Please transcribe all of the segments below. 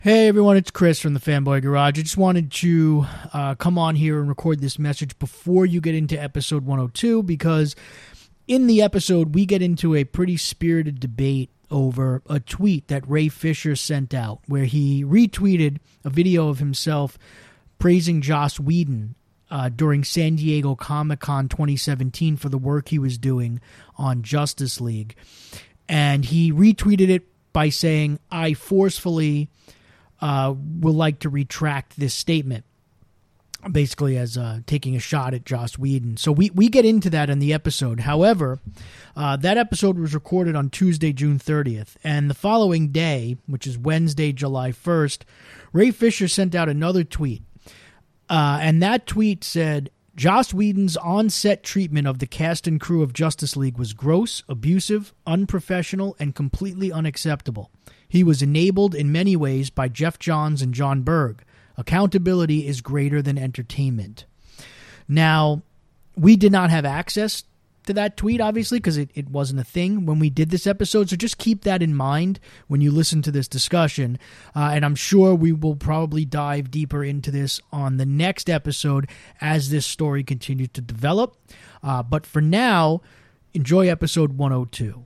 Hey everyone, it's Chris from the Fanboy Garage. I just wanted to come on here and record this message before you get into episode 102 because in the episode we get into a pretty spirited debate over a tweet that Ray Fisher sent out where he retweeted a video of himself praising Joss Whedon during San Diego Comic-Con 2017 for the work he was doing on Justice League. And he retweeted it by saying, I forcefully will like to retract this statement, basically as taking a shot at Joss Whedon. So we get into that in the episode. However, that episode was recorded on Tuesday, June 30th, and the following day, which is Wednesday, July 1st, Ray Fisher sent out another tweet, and that tweet said, Joss Whedon's on-set treatment of the cast and crew of Justice League was gross, abusive, unprofessional, and completely unacceptable. He was enabled in many ways by Jeff Johns and John Berg. Accountability is greater than entertainment. Now, we did not have access to that tweet, obviously, because it wasn't a thing when we did this episode, so just keep that in mind when you listen to this discussion, and I'm sure we will probably dive deeper into this on the next episode as this story continues to develop. But for now, enjoy episode 102.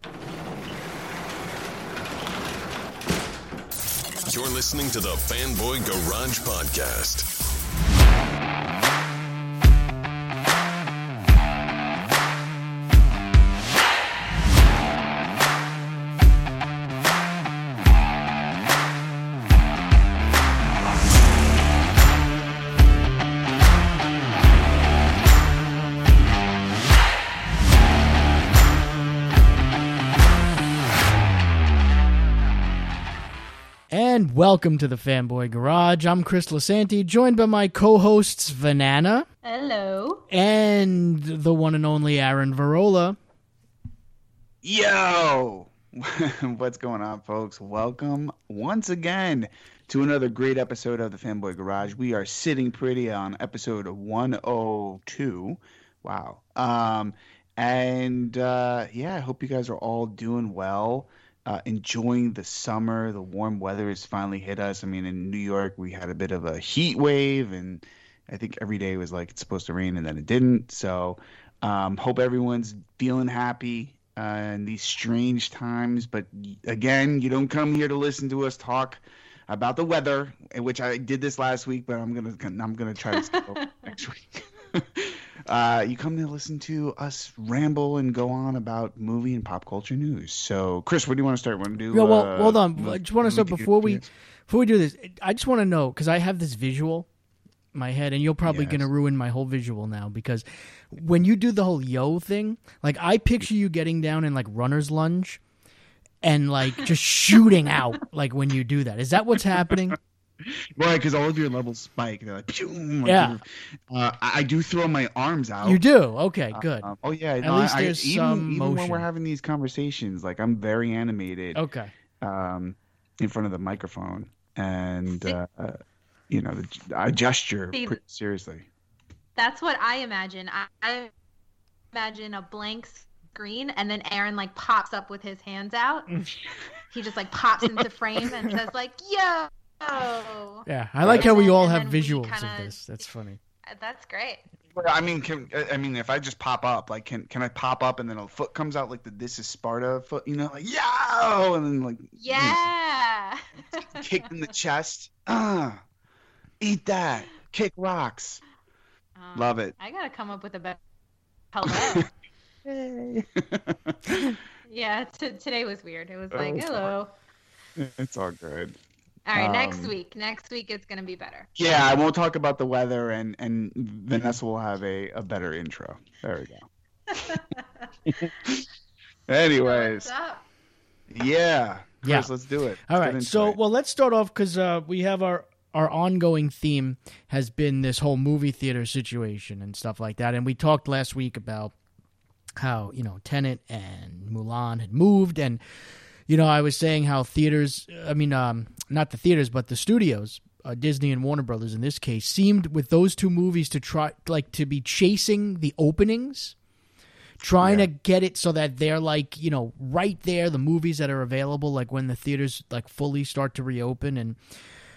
You're listening to the Fanboy Garage Podcast. And welcome to the Fanboy Garage. I'm Chris Lasanti, joined by my co-hosts Vanana. Hello. And the one and only Aaron Varola. Yo! What's going on, folks? Welcome once again to another great episode of the Fanboy Garage. We are sitting pretty on episode 102. Wow. I hope you guys are all doing well. Enjoying the summer. The warm weather has finally hit us. I mean, in New York, we had a bit of a heat wave, and I think every day was like it's supposed to rain, and then it didn't. So hope everyone's feeling happy in these strange times. But again, you don't come here to listen to us talk about the weather, which I did this last week, but I'm gonna try to next week. You come to listen to us ramble and go on about movie and pop culture news. So, Chris, what do you want to start? Want to do? Yeah, well, hold on. I just want to start before we do this. I just want to know because I have this visual in my head, and you're probably going to ruin my whole visual now because when you do the whole yo thing, like I picture you getting down in like runner's lunge and like just shooting out like when you do that. Is that what's happening? Right, because all of your levels spike. They're like, pew, like yeah. I do throw my arms out. You do? Okay, good. Oh yeah. At least there's some even motion. when we're having these conversations, like I'm very animated. Okay. In front of the microphone, and I gesture pretty seriously. That's what I imagine. I imagine a blank screen, and then Aaron like pops up with his hands out. He just like pops into frame and says like, "Yo." Yeah, I like how we all have visuals of this. That's funny. That's great. I mean, if I just pop up, like, can I pop up and then a foot comes out like the "This is Sparta" foot, like yo, and then like kick in the chest. Eat that. Kick rocks. Love it. I gotta come up with a better. Hello. Hey. Yeah, today was weird. It was like hello. It's all good. All right, next week it's going to be better. Yeah, I won't talk about the weather, and Vanessa will have a better intro. There we go. Anyways. What's up? Yeah. Chris, let's do it. All right, so, let's start off because we have our ongoing theme has been this whole movie theater situation and stuff like that, and we talked last week about how, Tenet and Mulan had moved, and I was saying how theaters, not the theaters, but the studios, Disney and Warner Brothers in this case, seemed with those two movies to try, like, to be chasing the openings, trying to get it so that they're, like, right there, the movies that are available, like when the theaters, like, fully start to reopen. And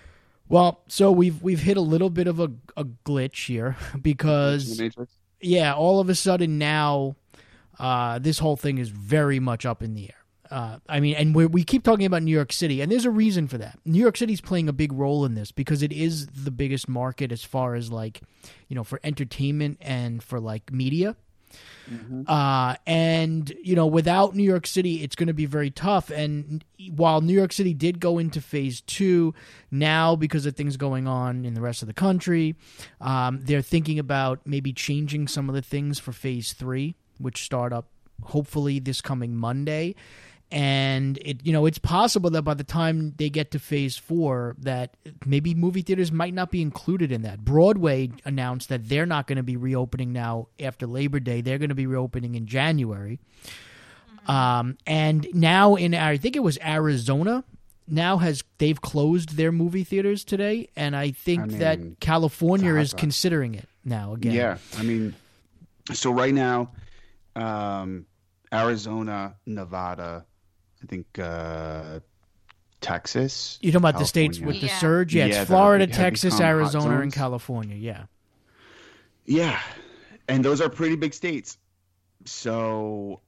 Well, so we've hit a little bit of a glitch here because all of a sudden now this whole thing is very much up in the air. I mean, and we keep talking about New York City, and there's a reason for that. New York City's playing a big role in this because it is the biggest market as far as like, you know, for entertainment and for like media. Mm-hmm. And, you know, without New York City, it's going to be very tough. And while New York City did go into phase 2, now because of things going on in the rest of the country, they're thinking about maybe changing some of the things for phase 3, which start up hopefully this coming Monday. And it's possible that by the time they get to phase 4, that maybe movie theaters might not be included in that. Broadway announced that they're not going to be reopening now after Labor Day. They're going to be reopening in January. And now I think it was Arizona, they've closed their movie theaters today, and I think that California is considering it now again. Yeah, I mean, so right now, Arizona, Nevada, I think Texas. You're talking about California. The states with the surge? Yeah, it's Florida, Texas, Arizona, and California, yeah. Yeah, and those are pretty big states. So,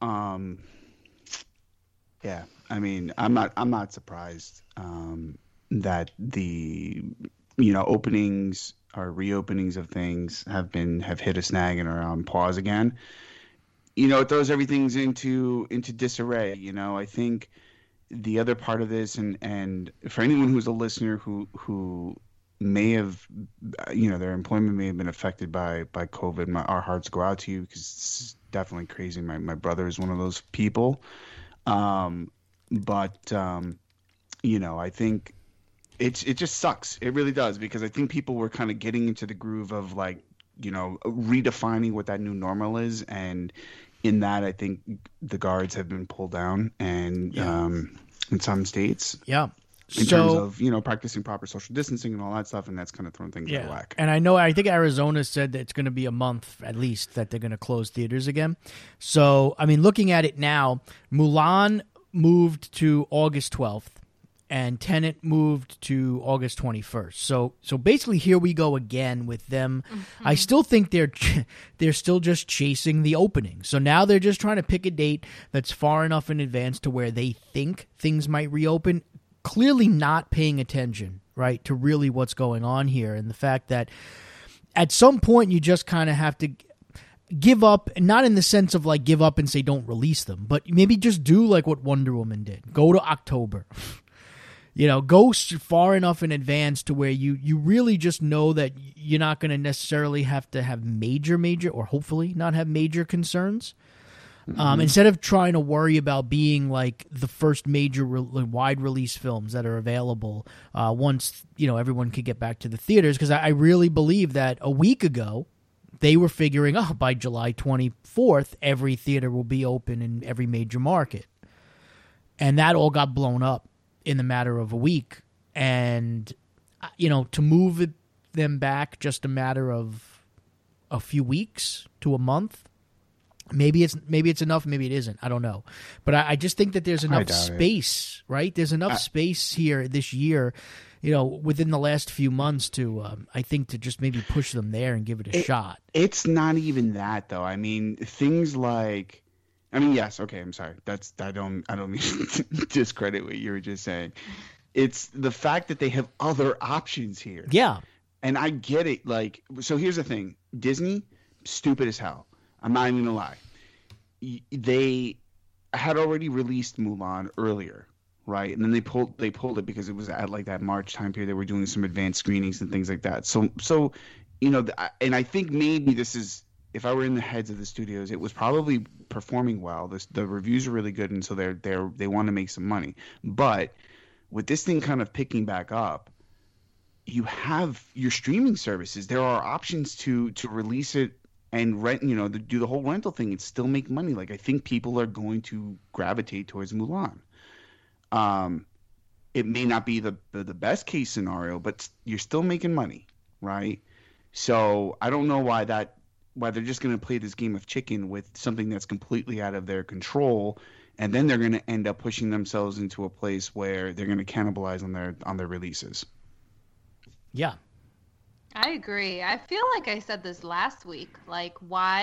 yeah, I mean, I'm not surprised that the openings or reopenings of things have hit a snag and are on pause again. It throws everything into disarray. I think the other part of this, and for anyone who's a listener who may have, their employment may have been affected by COVID, our hearts go out to you, because it's definitely crazy. My brother is one of those people. I think it just sucks. It really does, because I think people were kind of getting into the groove of redefining what that new normal is, and in that, I think the guards have been pulled down, and in some states, in terms of practicing proper social distancing and all that stuff, and that's kind of thrown things out of whack. And I think Arizona said that it's going to be a month at least that they're going to close theaters again. So I mean, looking at it now, Mulan moved to August 12th. And Tenet moved to August 21st. So basically, here we go again with them. Mm-hmm. I still think they're still just chasing the opening. So now they're just trying to pick a date that's far enough in advance to where they think things might reopen. Clearly not paying attention, right, to really what's going on here, and the fact that at some point you just kind of have to give up, not in the sense of like give up and say don't release them, but maybe just do like what Wonder Woman did. Go to October. Go far enough in advance to where you really just know that you're not going to necessarily have to have major, or hopefully not have major concerns. Mm-hmm. Instead of trying to worry about being like the first major wide release films that are available once, everyone could get back to the theaters. Because I really believe that a week ago, they were figuring, by July 24th, every theater will be open in every major market. And that all got blown up in the matter of a week, and to move them back just a matter of a few weeks to a month, maybe it's enough, maybe it isn't, I don't know, but I just think that there's enough space, right? There's enough space here this year, within the last few months to I think to just maybe push them there and give it a shot. It's not even that though. I mean, things like, yes, okay, I'm sorry. I don't mean to discredit what you were just saying. It's the fact that they have other options here. Yeah. And I get it. So here's the thing. Disney, stupid as hell. I'm not even gonna lie. They had already released Mulan earlier, right? And then they pulled it because it was at like that March time period. They were doing some advanced screenings and things like that. So and I think maybe this is, if I were in the heads of the studios, it was probably performing well. The reviews are really good, and so they want to make some money. But with this thing kind of picking back up, you have your streaming services. There are options to release it and rent, do the whole rental thing and still make money. Like, I think people are going to gravitate towards Mulan. It may not be the best case scenario, but you're still making money, right? So I don't know why they're just going to play this game of chicken with something that's completely out of their control, and then they're going to end up pushing themselves into a place where they're going to cannibalize on their releases. Yeah. I agree. I feel like I said this last week. Like,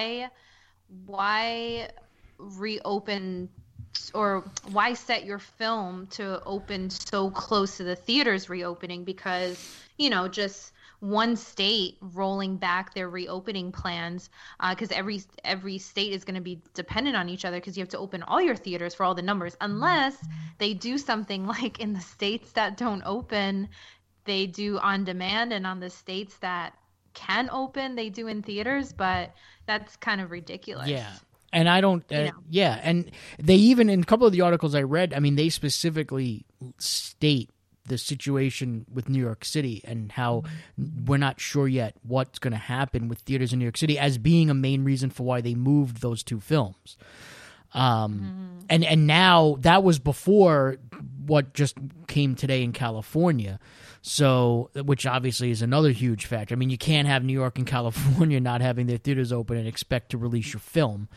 why reopen or why set your film to open so close to the theaters reopening? Because, just one state rolling back their reopening plans, because every state is going to be dependent on each other, because you have to open all your theaters for all the numbers, unless they do something like in the states that don't open, they do on demand, and on the states that can open, they do in theaters, but that's kind of ridiculous. Yeah. And I don't, yeah. And they even, in a couple of the articles I read, I mean, they specifically state the situation with New York City and how we're not sure yet what's going to happen with theaters in New York City as being a main reason for why they moved those two films. And now that was before what just came today in California. So, which obviously is another huge factor. I mean, you can't have New York and California not having their theaters open and expect to release your film.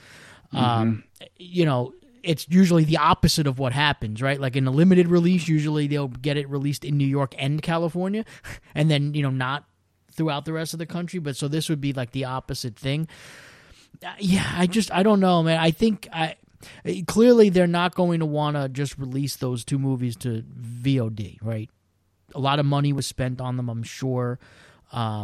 It's usually the opposite of what happens, right? Like in a limited release, usually they'll get it released in New York and California, and then, not throughout the rest of the country. But so this would be like the opposite thing. I don't know, man. I think clearly they're not going to want to just release those two movies to VOD, right? A lot of money was spent on them, I'm sure. I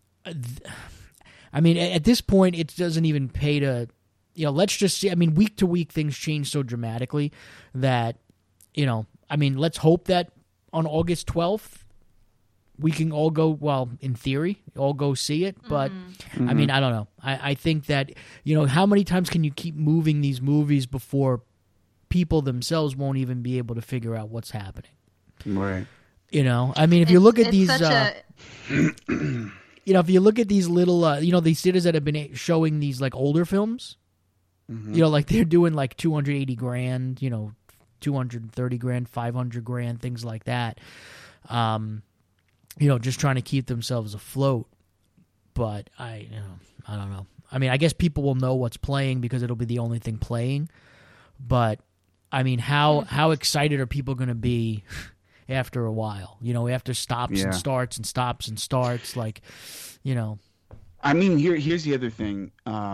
mean, at this point, it doesn't even pay to, let's just see. I mean, week to week, things change so dramatically that, let's hope that on August 12th, we can all go, well, in theory, all go see it. But, I mean, I don't know. I think that, how many times can you keep moving these movies before people themselves won't even be able to figure out what's happening? Right. I mean, if you look at these, if you look at these little, these theaters that have been showing these like older films, like they're doing like $280,000, $230,000, $500,000, things like that. Just trying to keep themselves afloat. But I don't know. I mean, I guess people will know what's playing because it'll be the only thing playing. But I mean, how excited are people going to be after a while? After stops and starts and stops and starts, like, I mean, here's the other thing.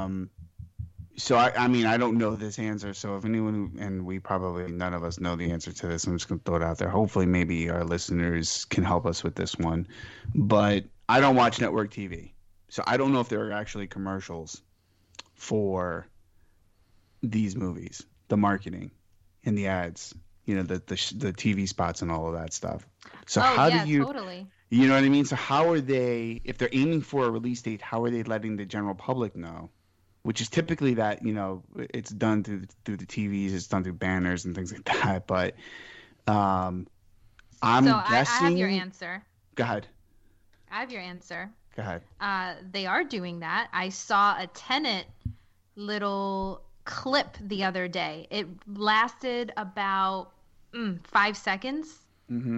So I mean, I don't know this answer. So if anyone, and we probably none of us know the answer to this, I'm just gonna throw it out there. Hopefully, maybe our listeners can help us with this one. But I don't watch network TV, so I don't know if there are actually commercials for these movies, the marketing and the ads, the TV spots and all of that stuff. So do you? Totally. You know what I mean? So how are they, if they're aiming for a release date, how are they letting the general public know? Which is typically that, it's done through the TVs, it's done through banners and things like that. But I'm guessing... I have your answer. Go ahead. I have your answer. Go ahead. They are doing that. I saw a Tenet little clip the other day. It lasted about 5 seconds. Mm-hmm.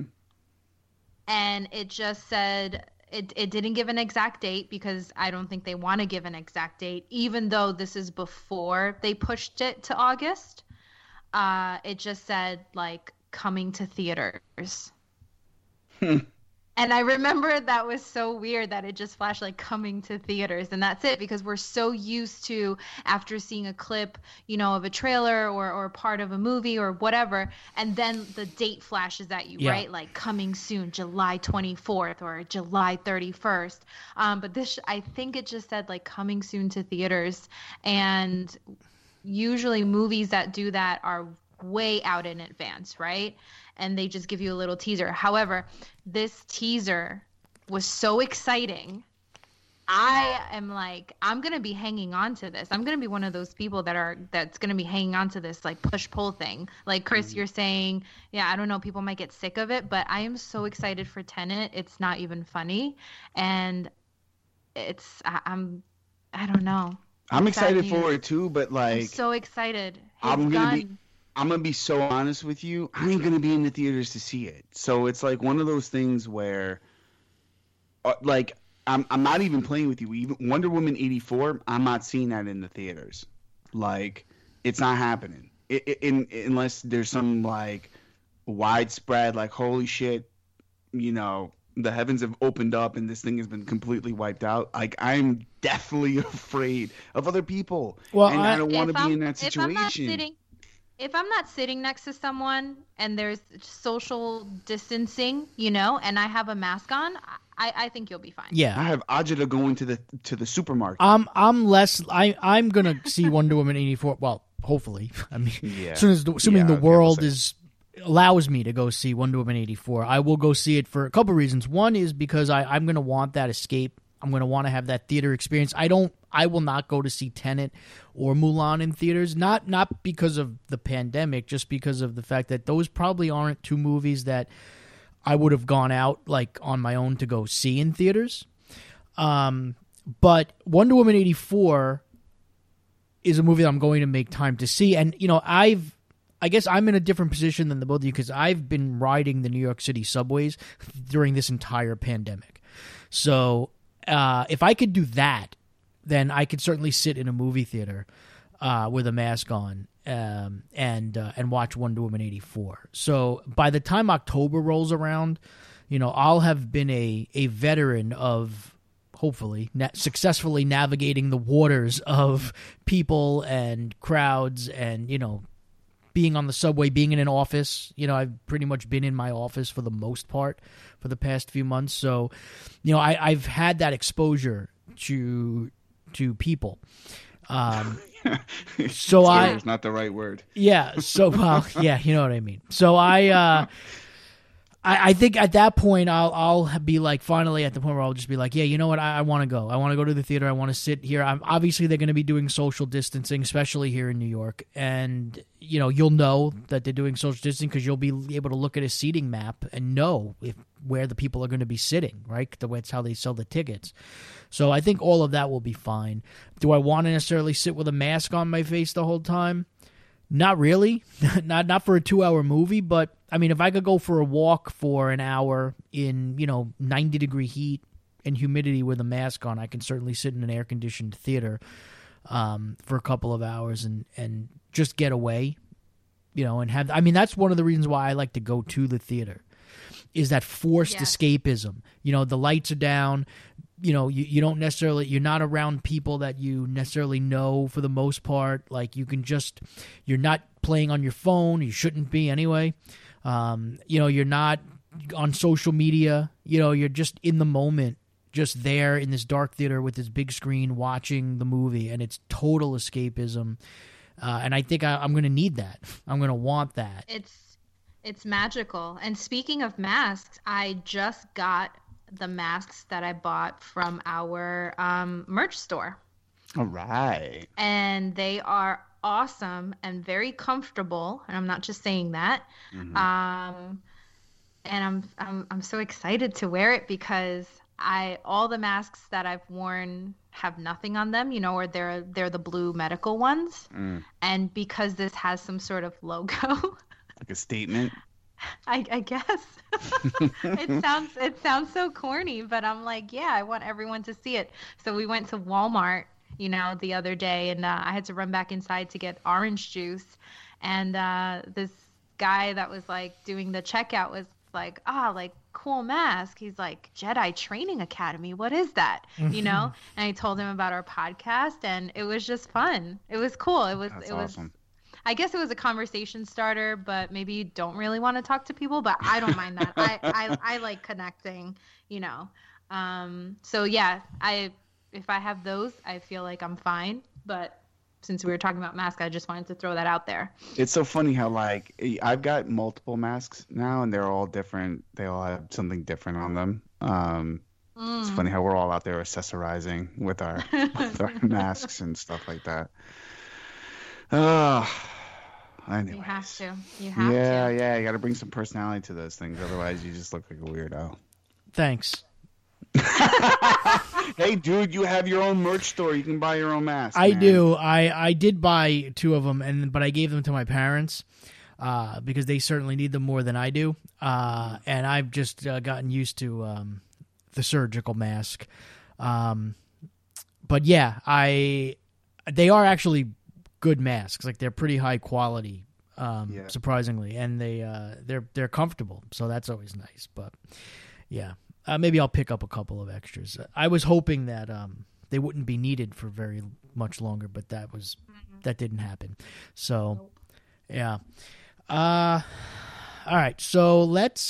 And it just said... It didn't give an exact date because I don't think they want to give an exact date, even though this is before they pushed it to August. It just said, like, coming to theaters. And I remember that was so weird that it just flashed like coming to theaters, and that's it, because we're so used to, after seeing a clip, of a trailer or part of a movie or whatever, and then the date flashes at you, right? Like coming soon, July 24th or July 31st. But this, I think it just said like coming soon to theaters, and usually movies that do that are way out in advance, right? And they just give you a little teaser. However, this teaser was so exciting. I am like, I'm going to be hanging on to this. I'm going to be one of those people that's going to be hanging on to this like push-pull thing. Like Chris, you're saying, I don't know, people might get sick of it, but I am so excited for Tenet. It's not even funny. And I don't know. I'm excited for it too, but like, I'm so excited. I'm going to be so honest with you. I ain't going to be in the theaters to see it. So it's like one of those things where, like, I'm not even playing with you. Even Wonder Woman 84, I'm not seeing that in the theaters. Like, it's not happening. Unless there's some, like, widespread, like, holy shit, the heavens have opened up and this thing has been completely wiped out, like I'm deathly afraid of other people. Well, and I don't want to be in that If I'm not situation. if I'm not sitting next to someone and there's social distancing, you know, and I have a mask on, I think you'll be fine. Yeah. I have Ajita going to the supermarket. I'm gonna see Wonder Woman 84. Well, hopefully. I mean, Yeah. assuming the Yeah, world we'll see. allows me to go see Wonder Woman 84, I will go see it for a couple reasons. One is because I'm gonna want that escape. I'm gonna want to have that theater experience. I will not go to see Tenet or Mulan in theaters. Not because of the pandemic, just because of the fact that those probably aren't two movies that I would have gone out like on my own to go see in theaters. But Wonder Woman 84 is a movie that I'm going to make time to see. And, you know, I guess I'm in a different position than the both of you because I've been riding the New York City subways during this entire pandemic. So if I could do that, then I could certainly sit in a movie theater with a mask on and watch Wonder Woman 84. So by the time October rolls around, you know, I'll have been a veteran of hopefully successfully navigating the waters of people and crowds and, you know, being on the subway, being in an office. You know, I've pretty much been in my office for the most part for the past few months. So, you know, I've had that exposure to people. So is not the right word. Yeah. So, well, yeah, you know what I mean. So I think at that point I'll be like finally at the point where I'll just be like, yeah, you know what, I want to go. I want to go to the theater. I want to sit here. Obviously they're going to be doing social distancing, especially here in New York, and you know you'll know that they're doing social distancing because you'll be able to look at a seating map and know where the people are going to be sitting. Right, that's how they sell the tickets. So I think all of that will be fine. Do I want to necessarily sit with a mask on my face the whole time? Not really. not for a 2-hour movie, but I mean, if I could go for a walk for an hour in, you know, 90-degree heat and humidity with a mask on, I can certainly sit in an air-conditioned theater for a couple of hours and just get away, you know, and have. I mean, that's one of the reasons why I like to go to the theater, is that forced escapism. You know, the lights are down. You know, you don't necessarily, you're not around people that you necessarily know for the most part. Like you're not playing on your phone. You shouldn't be anyway. You know, you're not on social media. You know, you're just in the moment, just there in this dark theater with this big screen watching the movie, and it's total escapism. And I think I'm going to need that. I'm going to want that. It's magical. And speaking of masks, I just got the masks that I bought from our merch store. All right. And they are awesome and very comfortable, and I'm not just saying that. Mm-hmm. And I'm so excited to wear it because all the masks that I've worn have nothing on them, you know, or they're the blue medical ones. And because this has some sort of logo, like a statement. I guess it sounds so corny, but I'm like, yeah, I want everyone to see it. So we went to Walmart, you know, the other day, and I had to run back inside to get orange juice. And this guy that was like doing the checkout was like, like cool mask. He's like, Jedi Training Academy. What is that? You know? And I told him about our podcast, and it was just fun. It was cool. That's awesome. I guess it was a conversation starter, but maybe you don't really want to talk to people, but I don't mind that. I like connecting, you know. So yeah, if I have those, I feel like I'm fine. But since we were talking about masks, I just wanted to throw that out there. It's so funny how like I've got multiple masks now, and they're all different. They all have something different on them. It's funny how we're all out there accessorizing with our masks and stuff like that. Anyways. You have to. Yeah, you got to bring some personality to those things. Otherwise, you just look like a weirdo. Thanks. Hey, dude, you have your own merch store. You can buy your own mask. I do. I did buy 2 of them, but I gave them to my parents because they certainly need them more than I do. And I've just gotten used to the surgical mask. But yeah, they are actually good masks. Like they're pretty high quality, surprisingly, and they're comfortable. So that's always nice. But yeah, maybe I'll pick up a couple of extras. I was hoping that they wouldn't be needed for very much longer, but that didn't happen. So, yeah. All right. So let's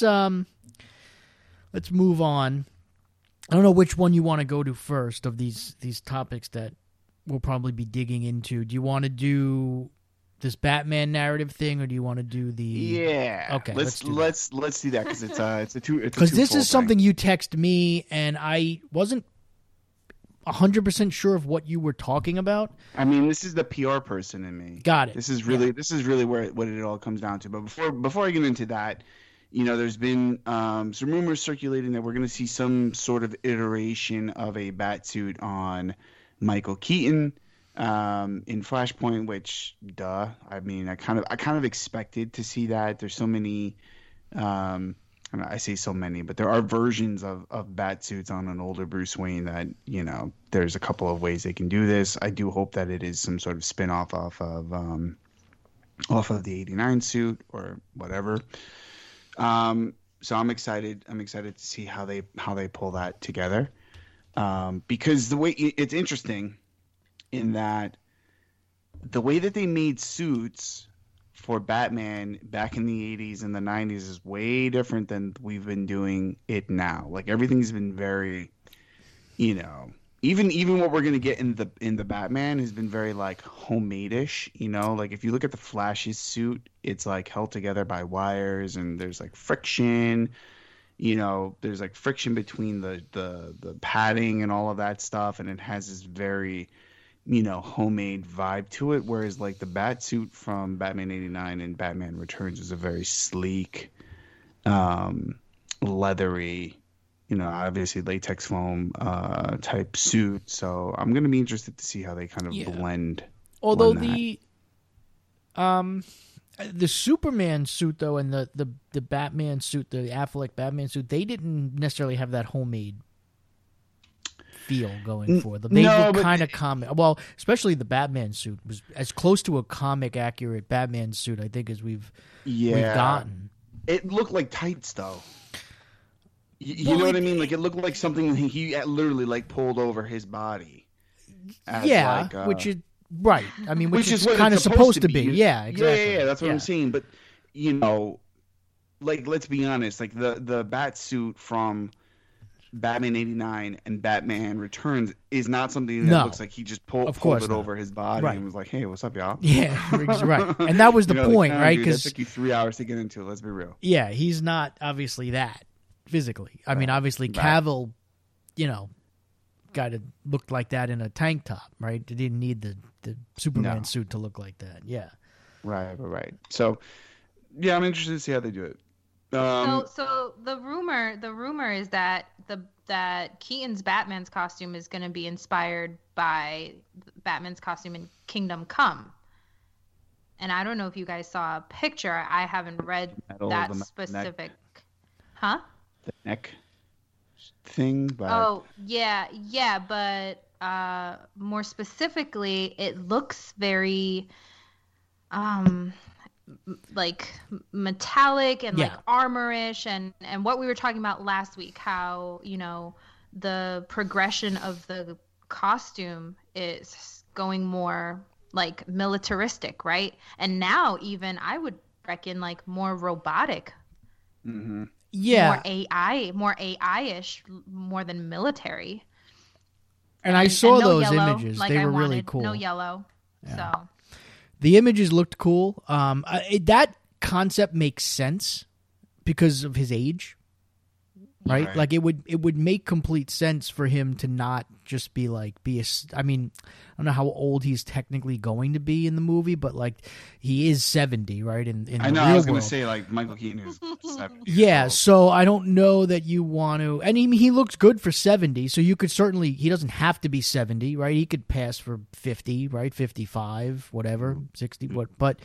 move on. I don't know which one you want to go to first of these topics that we'll probably be digging into. Do you want to do this Batman narrative thing, or do you want to do the? Yeah. Okay. Let's do that because because this is something you text me, and I wasn't 100% sure of what you were talking about. I mean, this is the PR person in me. Got it. This is really what it all comes down to. But before I get into that, there's been some rumors circulating that we're going to see some sort of iteration of a Batsuit on Michael Keaton in Flashpoint. Which, duh. I mean, I kind of expected to see that. There's so many. I say so many, but there are versions of Batsuits on an older Bruce Wayne that, there's a couple of ways they can do this. I do hope that it is some sort of spin-off off of the 89 suit or whatever. So I'm excited. I'm excited to see how they pull that together. Because the way it's interesting in that the way that they made suits for Batman back in the 80s and the 90s is way different than we've been doing it now. Like everything's been very, even what we're going to get in the Batman has been very like homemade-ish, like if you look at the Flash's suit, it's like held together by wires and there's like friction, there's like friction between the padding and all of that stuff. And it has this very, homemade vibe to it. Whereas like the Batsuit from Batman 89 and Batman Returns is a very sleek, leathery, obviously latex foam type suit. So I'm going to be interested to see how they kind of blend. Although the Superman suit though, and the Batman suit, the Affleck Batman suit, they didn't necessarily have that homemade feel going for them. They were kind of comic. Well, especially the Batman suit was as close to a comic accurate Batman suit I think as we've gotten. It looked like tights though. You know what I mean? Like it looked like something he literally like pulled over his body. Which is right. I mean, which is kind of supposed to be. Yeah, exactly. Yeah, that's what I'm saying. But like let's be honest, like the bat suit from Batman 89 and Batman Returns is not something that looks like he just pulled it over his body and was like, "Hey, what's up, y'all?" Yeah, right. And that was the point, right? Because it took you 3 hours to get into it. Let's be real. Yeah, he's not obviously that physically. I mean, obviously Cavill, looked like that in a tank top, right? They didn't need the Superman suit to look like that. Yeah. Right. So, yeah, I'm interested to see how they do it. So the rumor is that that Keaton's Batman's costume is going to be inspired by Batman's costume in Kingdom Come. And I don't know if you guys saw a picture. I haven't read that specific. Huh? The neck thing. But... Oh, yeah, but more specifically, it looks very like metallic and like armorish and what we were talking about last week, how the progression of the costume is going more like militaristic, right? And now even I would reckon like more robotic. Mm-hmm. Yeah, more AI-ish, more than military. And I saw no those yellow, images; like they I were wanted, really cool. No yellow, so. The images looked cool. That concept makes sense because of his age, right? Like it would make complete sense for him to not just be like I mean, I don't know how old he's technically going to be in the movie, but like he is 70, right? In I know. the real I was going world. to say like Michael Keaton is 70. Yeah, so I don't know that you want to, and he looks good for 70. So you could certainly, he doesn't have to be 70, right? He could pass for 50, right? 55, whatever, 60, but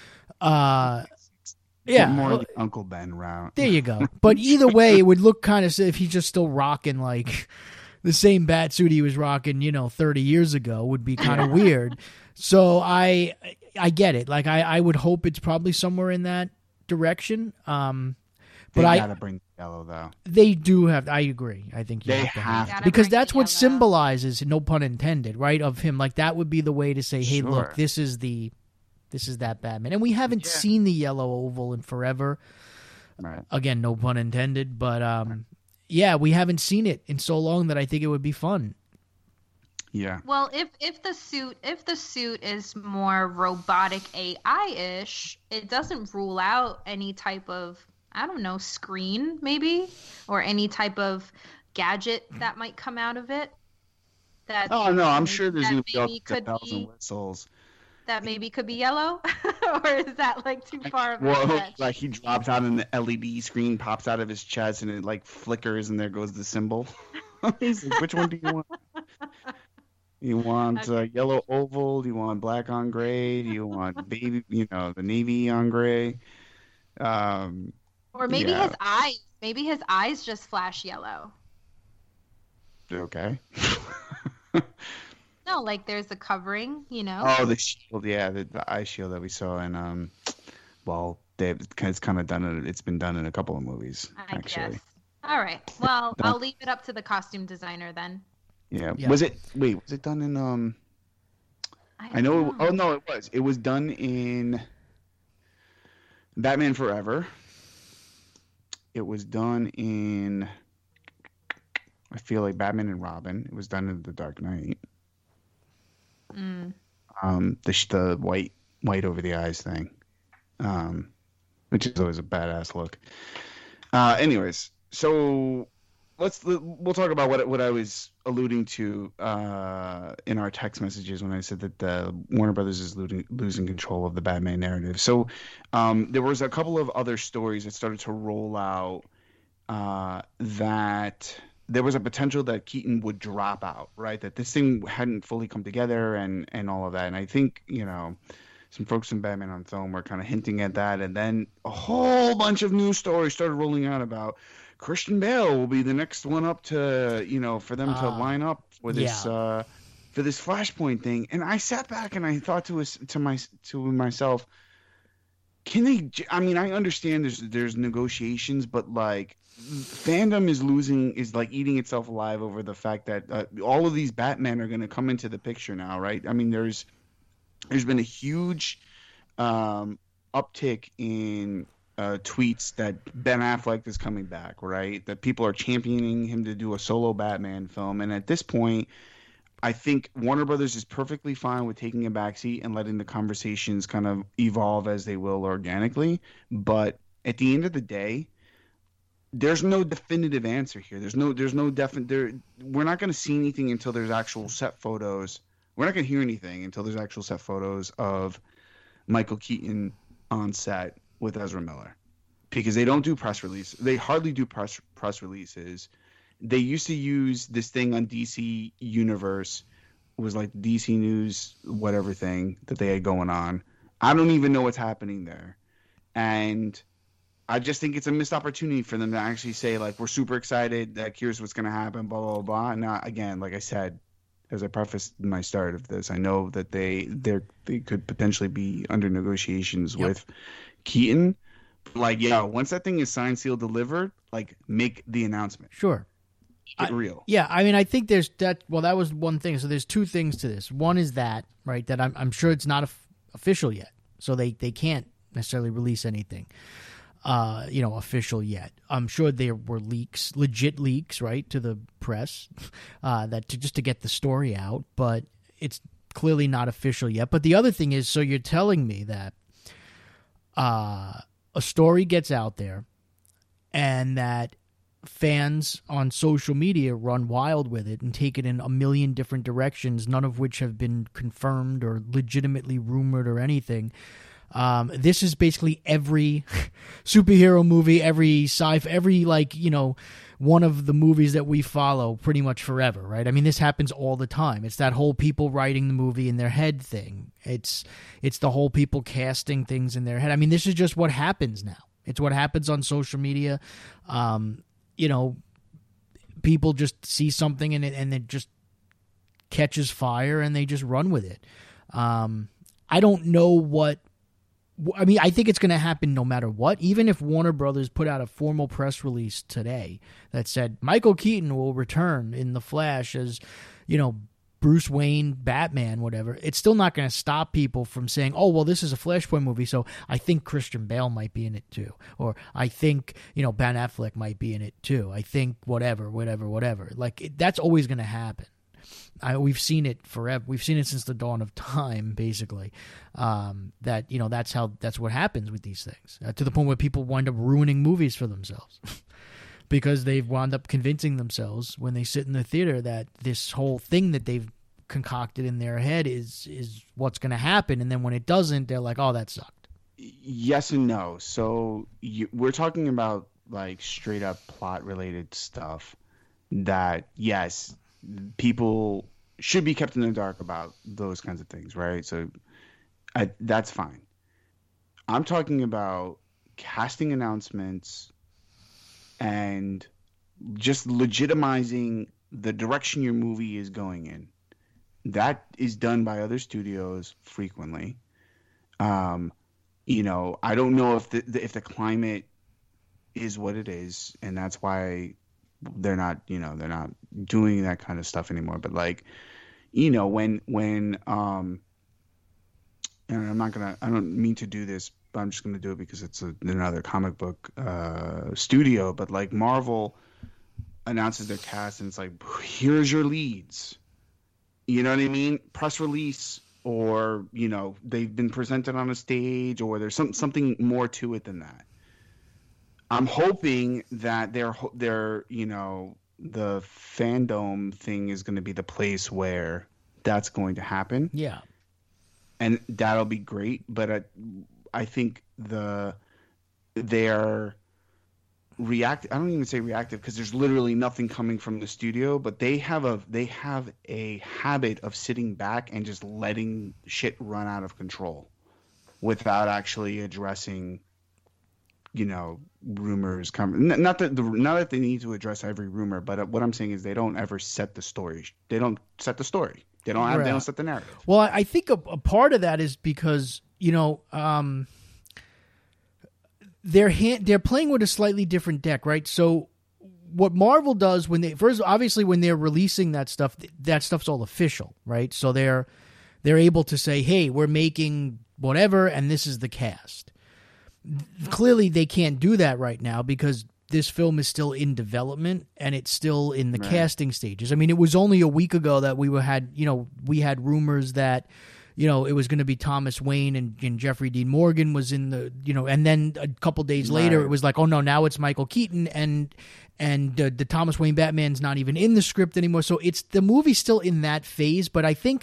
yeah, more like Uncle Ben route. There you go. But either way, it would look kind of if he's just still rocking like the same bat suit he was rocking, 30 years ago would be kind of weird. So I get it. Like I would hope it's probably somewhere in that direction. They But gotta bring yellow though. they do have. I agree. I think you They have to have Gotta because bring that's the what yellow. symbolizes, no pun intended, right? Of him, like that would be the way to say, "Hey, Sure. look, this is that Batman." And we haven't Yeah. seen the yellow oval in forever. Right. Again, no pun intended, but yeah, we haven't seen it in so long that I think it would be fun. Yeah. Well, if the suit is more robotic AI-ish, it doesn't rule out any type of, I don't know, screen maybe, or any type of gadget that might come out of it. That Oh no, I'm maybe- sure there's that gonna be all maybe the could bells and be whistles. that maybe could be yellow, or is that like too far of a Well, stretch? like he drops out and the LED screen pops out of his chest and it like flickers and there goes the symbol. He's like, which one do you want? You want yellow oval? Do you want black on gray? Do you want baby? The navy on gray? Or maybe yeah. his eyes. Maybe his eyes just flash yellow. Okay. No, like there's a covering, Oh, the shield, yeah, the eye shield that we saw in well, it's kind of done. It's been done in a couple of movies, I actually. guess. All right. Well, I'll leave it up to the costume designer then. Yeah. Yeah. Was it done in I know. Oh no, it was. It was done in Batman Forever. It was done in. I feel like Batman and Robin. It was done in The Dark Knight. Mm. The white over the eyes thing, which is always a badass look. Anyways, so we'll talk about what I was alluding to in our text messages when I said that Warner Brothers is losing control of the Batman narrative. So there was a couple of other stories that started to roll out that there was a potential that Keaton would drop out, right? That this thing hadn't fully come together and all of that. And I think, some folks in Batman on Film were kind of hinting at that. And then a whole bunch of news stories started rolling out about Christian Bale will be the next one up to, for them to line up for this Flashpoint thing. And I sat back and I thought to myself, can they? I mean, I understand there's negotiations, but like fandom is like eating itself alive over the fact that all of these Batman are going to come into the picture now, right? I mean, there's been a huge uptick in tweets that Ben Affleck is coming back, right? That people are championing him to do a solo Batman film, and at this point, I think Warner Brothers is perfectly fine with taking a backseat and letting the conversations kind of evolve as they will organically. But at the end of the day, there's no definitive answer here. There's no definite. We're not going to see anything until there's actual set photos. We're not going to hear anything until there's actual set photos of Michael Keaton on set with Ezra Miller, because they don't do press releases. They hardly do press releases. They used to use this thing on DC Universe. It was like DC News, whatever thing that they had going on. I don't even know what's happening there. And I just think it's a missed opportunity for them to actually say, like, we're super excited, that here's what's going to happen, blah, blah, blah. Now, again, like I said, as I prefaced my start of this, I know that they could potentially be under negotiations with Keaton. Like, yeah, once that thing is signed, sealed, delivered, like, make the announcement. Sure. Get real. Yeah, I mean, I think there's that. Well, that was one thing. So there's two things to this. One is that, right, that I'm sure it's not official yet, so they can't necessarily release anything, official yet. I'm sure there were leaks, legit leaks, right, to the press, just to get the story out, but it's clearly not official yet. But the other thing is, so you're telling me that a story gets out there, and that fans on social media run wild with it and take it in a million different directions, none of which have been confirmed or legitimately rumored or anything. This is basically every superhero movie, every sci-fi, every one of the movies that we follow pretty much forever, right? I mean, this happens all the time. It's that whole people writing the movie in their head thing. It's the whole people casting things in their head. I mean, this is just what happens now. It's what happens on social media. People just see something and it just catches fire and they just run with it. I don't know what I mean, I think it's going to happen no matter what. Even if Warner Brothers put out a formal press release today that said Michael Keaton will return in The Flash as, Bruce Wayne, Batman, whatever, it's still not going to stop people from saying, oh, well, this is a Flashpoint movie, so I think Christian Bale might be in it too. Or I think, Ben Affleck might be in it too. I think whatever. Like, that's always going to happen. We've seen it forever. We've seen it since the dawn of time, basically. That's what happens with these things, to the point where people wind up ruining movies for themselves. Because they've wound up convincing themselves when they sit in the theater that this whole thing that they've concocted in their head is what's going to happen. And then when it doesn't, they're like, oh, that sucked. Yes and no. So we're talking about like straight up plot related stuff that, yes, people should be kept in the dark about those kinds of things, right? So that's fine. I'm talking about casting announcements and just legitimizing the direction your movie is going in. That is done by other studios frequently. I don't know if the climate is what it is, and that's why they're not doing that kind of stuff anymore. But like, when and I don't mean to do this, but I'm just going to do it because it's another comic book studio. But like Marvel announces their cast and it's like, here's your leads. You know what I mean? Press release, or, they've been presented on a stage, or there's something more to it than that. I'm hoping that the fandom thing is going to be the place where that's going to happen. Yeah. And that'll be great, but I think they're reactive. I don't even say reactive because there's literally nothing coming from the studio, but they have a habit of sitting back and just letting shit run out of control without actually addressing, rumors coming. Not that they need to address every rumor, but what I'm saying is they don't ever set the story. They don't set the story. They don't set the narrative. Well, I think a part of that is because they're playing with a slightly different deck, right? So what Marvel does when they're releasing that stuff's all official, right? So they're able to say, hey, we're making whatever, and this is the cast. Clearly, they can't do that right now because this film is still in development and it's still in the casting stages. I mean, it was only a week ago that we had rumors that, it was going to be Thomas Wayne and Jeffrey Dean Morgan was in the, and then a couple days later it was like, oh no, now it's Michael Keaton and the Thomas Wayne Batman's not even in the script anymore. So the movie's still in that phase, but I think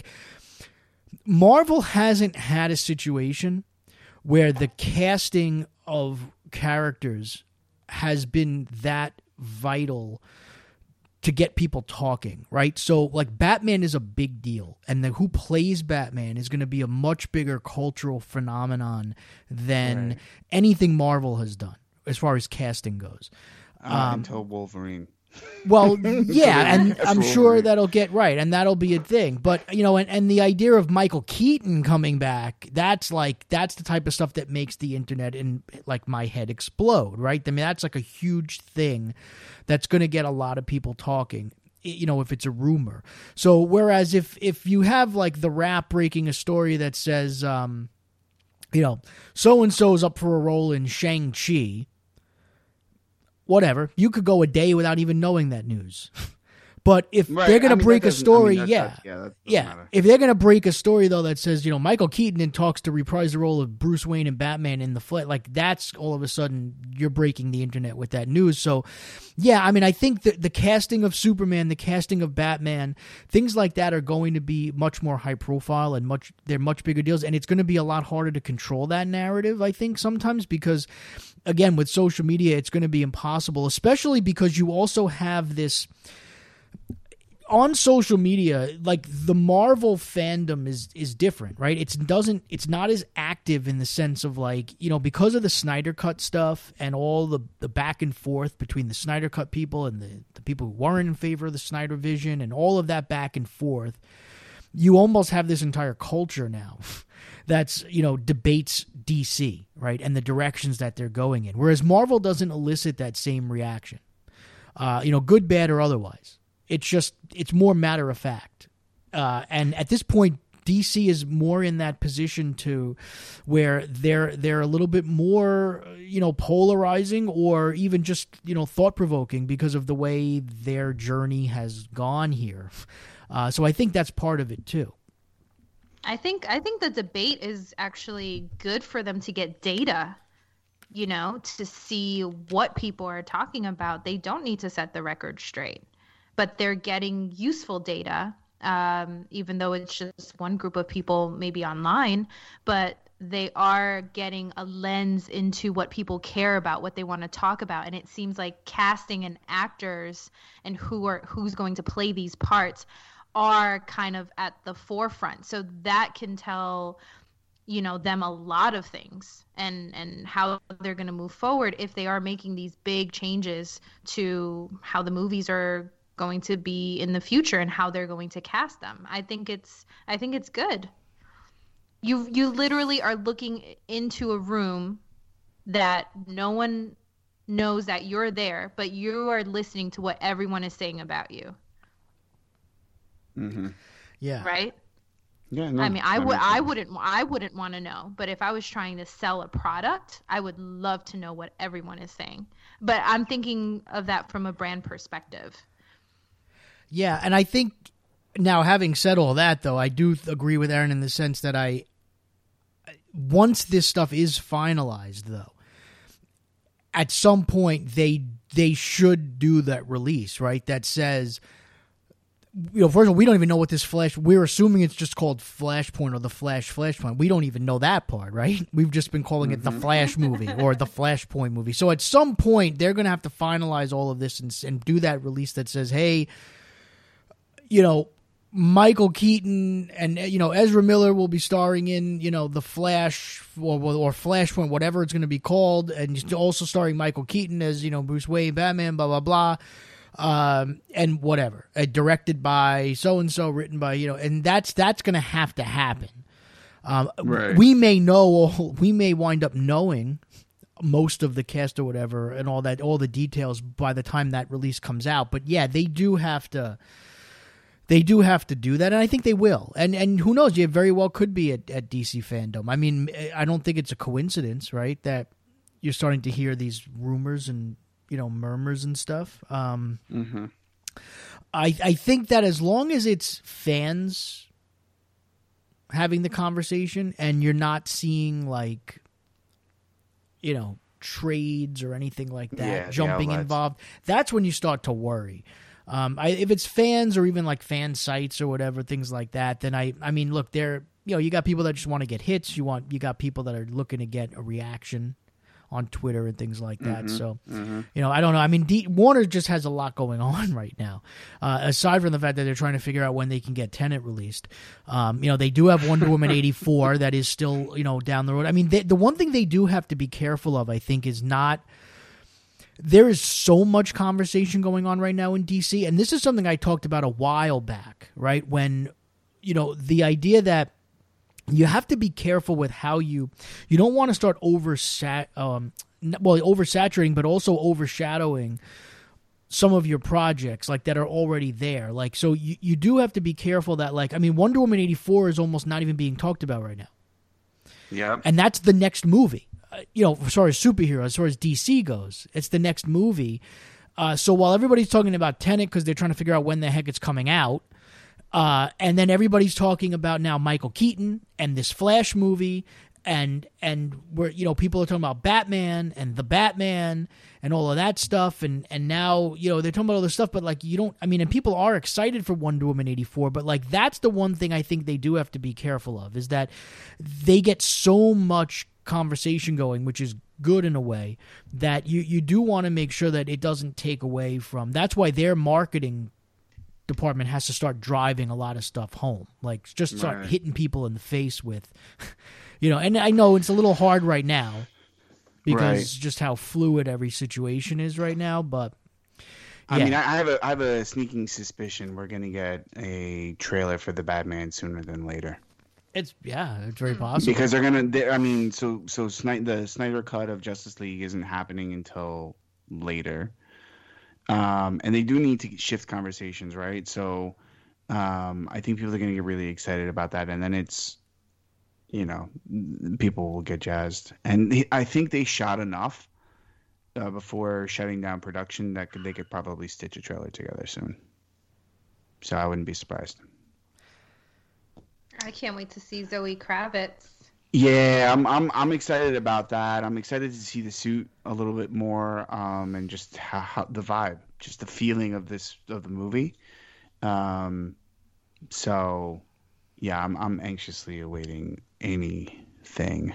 Marvel hasn't had a situation where the casting of characters has been that vital to get people talking, right? So like Batman is a big deal, and who plays Batman is going to be a much bigger cultural phenomenon than anything Marvel has done as far as casting goes. Until Wolverine. Well, yeah, and I'm sure that'll get right, and that'll be a thing. But, and the idea of Michael Keaton coming back, that's the type of stuff that makes the internet in like my head explode, right? I mean, that's like a huge thing that's going to get a lot of people talking, if it's a rumor. So whereas if you have like The Wrap breaking a story that says, so-and-so's up for a role in Shang-Chi, whatever, you could go a day without even knowing that news. But if they're going to break a story, if they're going to break a story though that says, Michael Keaton in talks to reprise the role of Bruce Wayne and Batman in the Flash, like that's all of a sudden you're breaking the internet with that news. So, yeah, I mean, I think that the casting of Superman, the casting of Batman, things like that are going to be much more high profile and they're much bigger deals, and it's going to be a lot harder to control that narrative, I think, sometimes because, again, with social media, it's going to be impossible, especially because you also have this. On social media, like the Marvel fandom is different, right? It's not as active in the sense of like, because of the Snyder Cut stuff and all the back and forth between the Snyder Cut people and the people who weren't in favor of the Snyder Vision and all of that back and forth, you almost have this entire culture now that's, debates DC, right, and the directions that they're going in. Whereas Marvel doesn't elicit that same reaction, good, bad, or otherwise. It's more matter of fact. And at this point, DC is more in that position where they're a little bit more, polarizing or even just, thought-provoking because of the way their journey has gone here. So I think that's part of it too. I think the debate is actually good for them to get data, to see what people are talking about. They don't need to set the record straight, but they're getting useful data, even though it's just one group of people maybe online, but they are getting a lens into what people care about, what they want to talk about. And it seems like casting and actors and who's going to play these parts are kind of at the forefront. So that can tell, them a lot of things and how they're going to move forward if they are making these big changes to how the movies are going to be in the future and how they're going to cast them. I think it's good. You literally are looking into a room that no one knows that you're there, but you are listening to what everyone is saying about you. Mm-hmm. Yeah. Right? Yeah. No, I mean, I wouldn't want to know, but if I was trying to sell a product, I would love to know what everyone is saying. But I'm thinking of that from a brand perspective. Yeah, and I think now, having said all that, though, I do agree with Aaron in the sense that once this stuff is finalized, though, at some point they should do that release, right? That says, first of all, we don't even know what this we're assuming it's just called Flashpoint or the Flashpoint. We don't even know that part, right? We've just been calling it the Flash movie or the Flashpoint movie. So at some point, they're going to have to finalize all of this and do that release that says, hey, Michael Keaton and, Ezra Miller will be starring in, the Flash or Flashpoint, whatever it's going to be called. And also starring Michael Keaton as, Bruce Wayne, Batman, blah, blah, blah. And whatever, directed by so-and-so, written by, and that's going to have to happen. Right. We may wind up knowing most of the cast or whatever and all the details by the time that release comes out. But yeah, they do have to do that, and I think they will. And who knows, you very well could be at DC Fandom. I mean, I don't think it's a coincidence, right, that you're starting to hear these rumors and murmurs and stuff. I think that as long as it's fans having the conversation and you're not seeing trades or anything like that jumping involved, that's when you start to worry. If it's fans or even fan sites or whatever, things like that, then I mean, look, you got people that just want to get hits. You got people that are looking to get a reaction on Twitter and things like that. So, I don't know. I mean, Warner just has a lot going on right now. Aside from the fact that they're trying to figure out when they can get Tenet released, they do have Wonder Woman 84 that is still, down the road. I mean, the one thing they do have to be careful of, I think, is not. There is so much conversation going on right now in DC, and this is something I talked about a while back, right? When, the idea that you have to be careful with how you don't want to start oversaturating, but also overshadowing some of your projects that are already there. So you do have to be careful that Wonder Woman 84 is almost not even being talked about right now. Yeah. And that's the next movie. As far as superheroes, as far as DC goes, it's the next movie. So while everybody's talking about Tenet because they're trying to figure out when the heck it's coming out, and then everybody's talking about now Michael Keaton and this Flash movie, and where people are talking about Batman and the Batman and all of that stuff, and now they're talking about all this stuff, but and people are excited for Wonder Woman 84, but that's the one thing I think they do have to be careful of, is that they get so much conversation going, which is good in a way, that you do want to make sure that it doesn't take away from. That's why their marketing department has to start driving a lot of stuff home, just start hitting people in the face with, and I know it's a little hard right now because just how fluid every situation is right now, but I mean, I have a sneaking suspicion we're going to get a trailer for the Batman sooner than later. It's very possible. Because the Snyder cut of Justice League isn't happening until later. And they do need to shift conversations, right? So I think people are going to get really excited about that. And then it's, people will get jazzed. And I think they shot enough before shutting down production that they could probably stitch a trailer together soon. So I wouldn't be surprised. I can't wait to see Zoe Kravitz. Yeah, I'm excited about that. I'm excited to see the suit a little bit more, and just how the vibe, just the feeling of the movie. So yeah, I'm anxiously awaiting anything.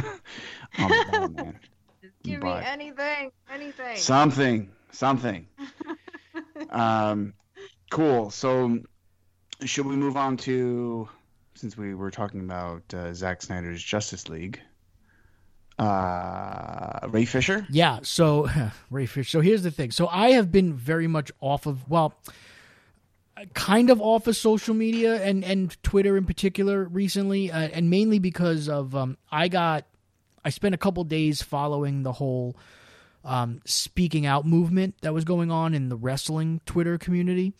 Man. Just give me anything. Something. Cool. So should we move on to? Since we were talking about Zack Snyder's Justice League, Ray Fisher? Yeah, so Ray Fisher. So here's the thing. So I have been very much kind of off of social media and Twitter in particular recently, and mainly because of I spent a couple days following the whole speaking out movement that was going on in the wrestling Twitter community.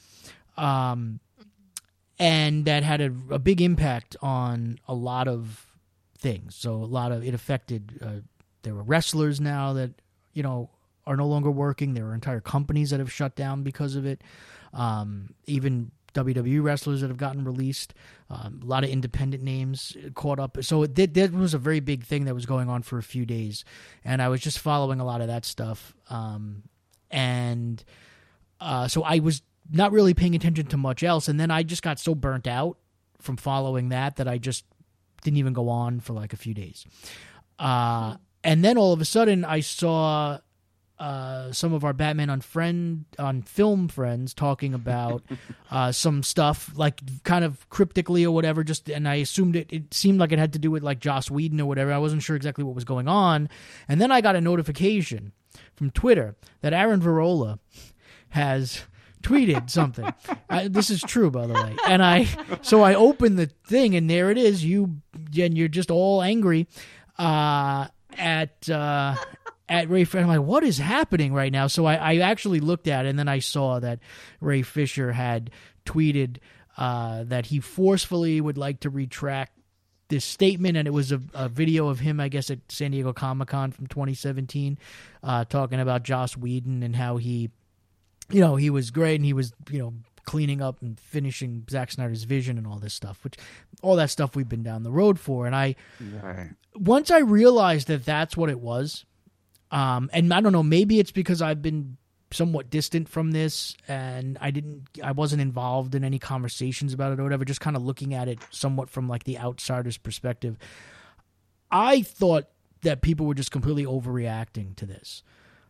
And that had a big impact on a lot of things. So it affected, there were wrestlers now that, are no longer working. There are entire companies that have shut down because of it. Even WWE wrestlers that have gotten released. A lot of independent names caught up. So that was a very big thing that was going on for a few days. And I was just following a lot of that stuff. So I was not really paying attention to much else. And then I just got so burnt out from following that I just didn't even go on for like a few days. And then all of a sudden I saw some of our Batman on Film friends talking about some stuff, like kind of cryptically or whatever, and I assumed it seemed like it had to do with like Joss Whedon or whatever. I wasn't sure exactly what was going on. And then I got a notification from Twitter that Aaron Verola has tweeted something. This is true, by the way. And I opened the thing, and there it is. You're just all angry at Ray Fisher. I'm like, what is happening right now? So I actually looked at it, and then I saw that Ray Fisher had tweeted that he forcefully would like to retract this statement, and it was a video of him, I guess, at San Diego Comic-Con from 2017, talking about Joss Whedon and how he was great, and he was, cleaning up and finishing Zack Snyder's vision and all this stuff, all that stuff we've been down the road for. And once I realized that that's what it was, and I don't know, maybe it's because I've been somewhat distant from this and I wasn't involved in any conversations about it or whatever, just kind of looking at it somewhat from like the outsider's perspective. I thought that people were just completely overreacting to this.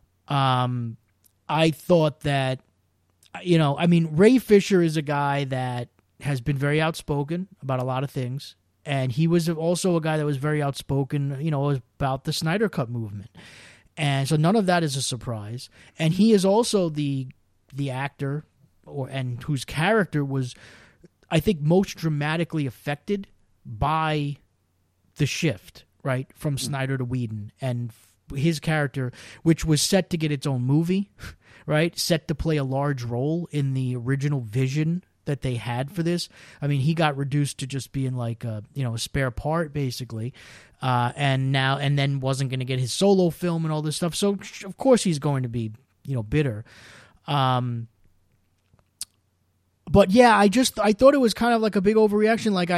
I thought that, Ray Fisher is a guy that has been very outspoken about a lot of things. And he was also a guy that was very outspoken, about the Snyder Cut movement. And so none of that is a surprise. And he is also the actor and whose character was, I think, most dramatically affected by the shift, right, from Snyder to Whedon. And his character, which was set to get its own movie, right, set to play a large role in the original vision that they had for this. I mean, he got reduced to just being like a spare part, basically, and then wasn't going to get his solo film and all this stuff. So of course he's going to be bitter. But yeah, I thought it was kind of like a big overreaction. Like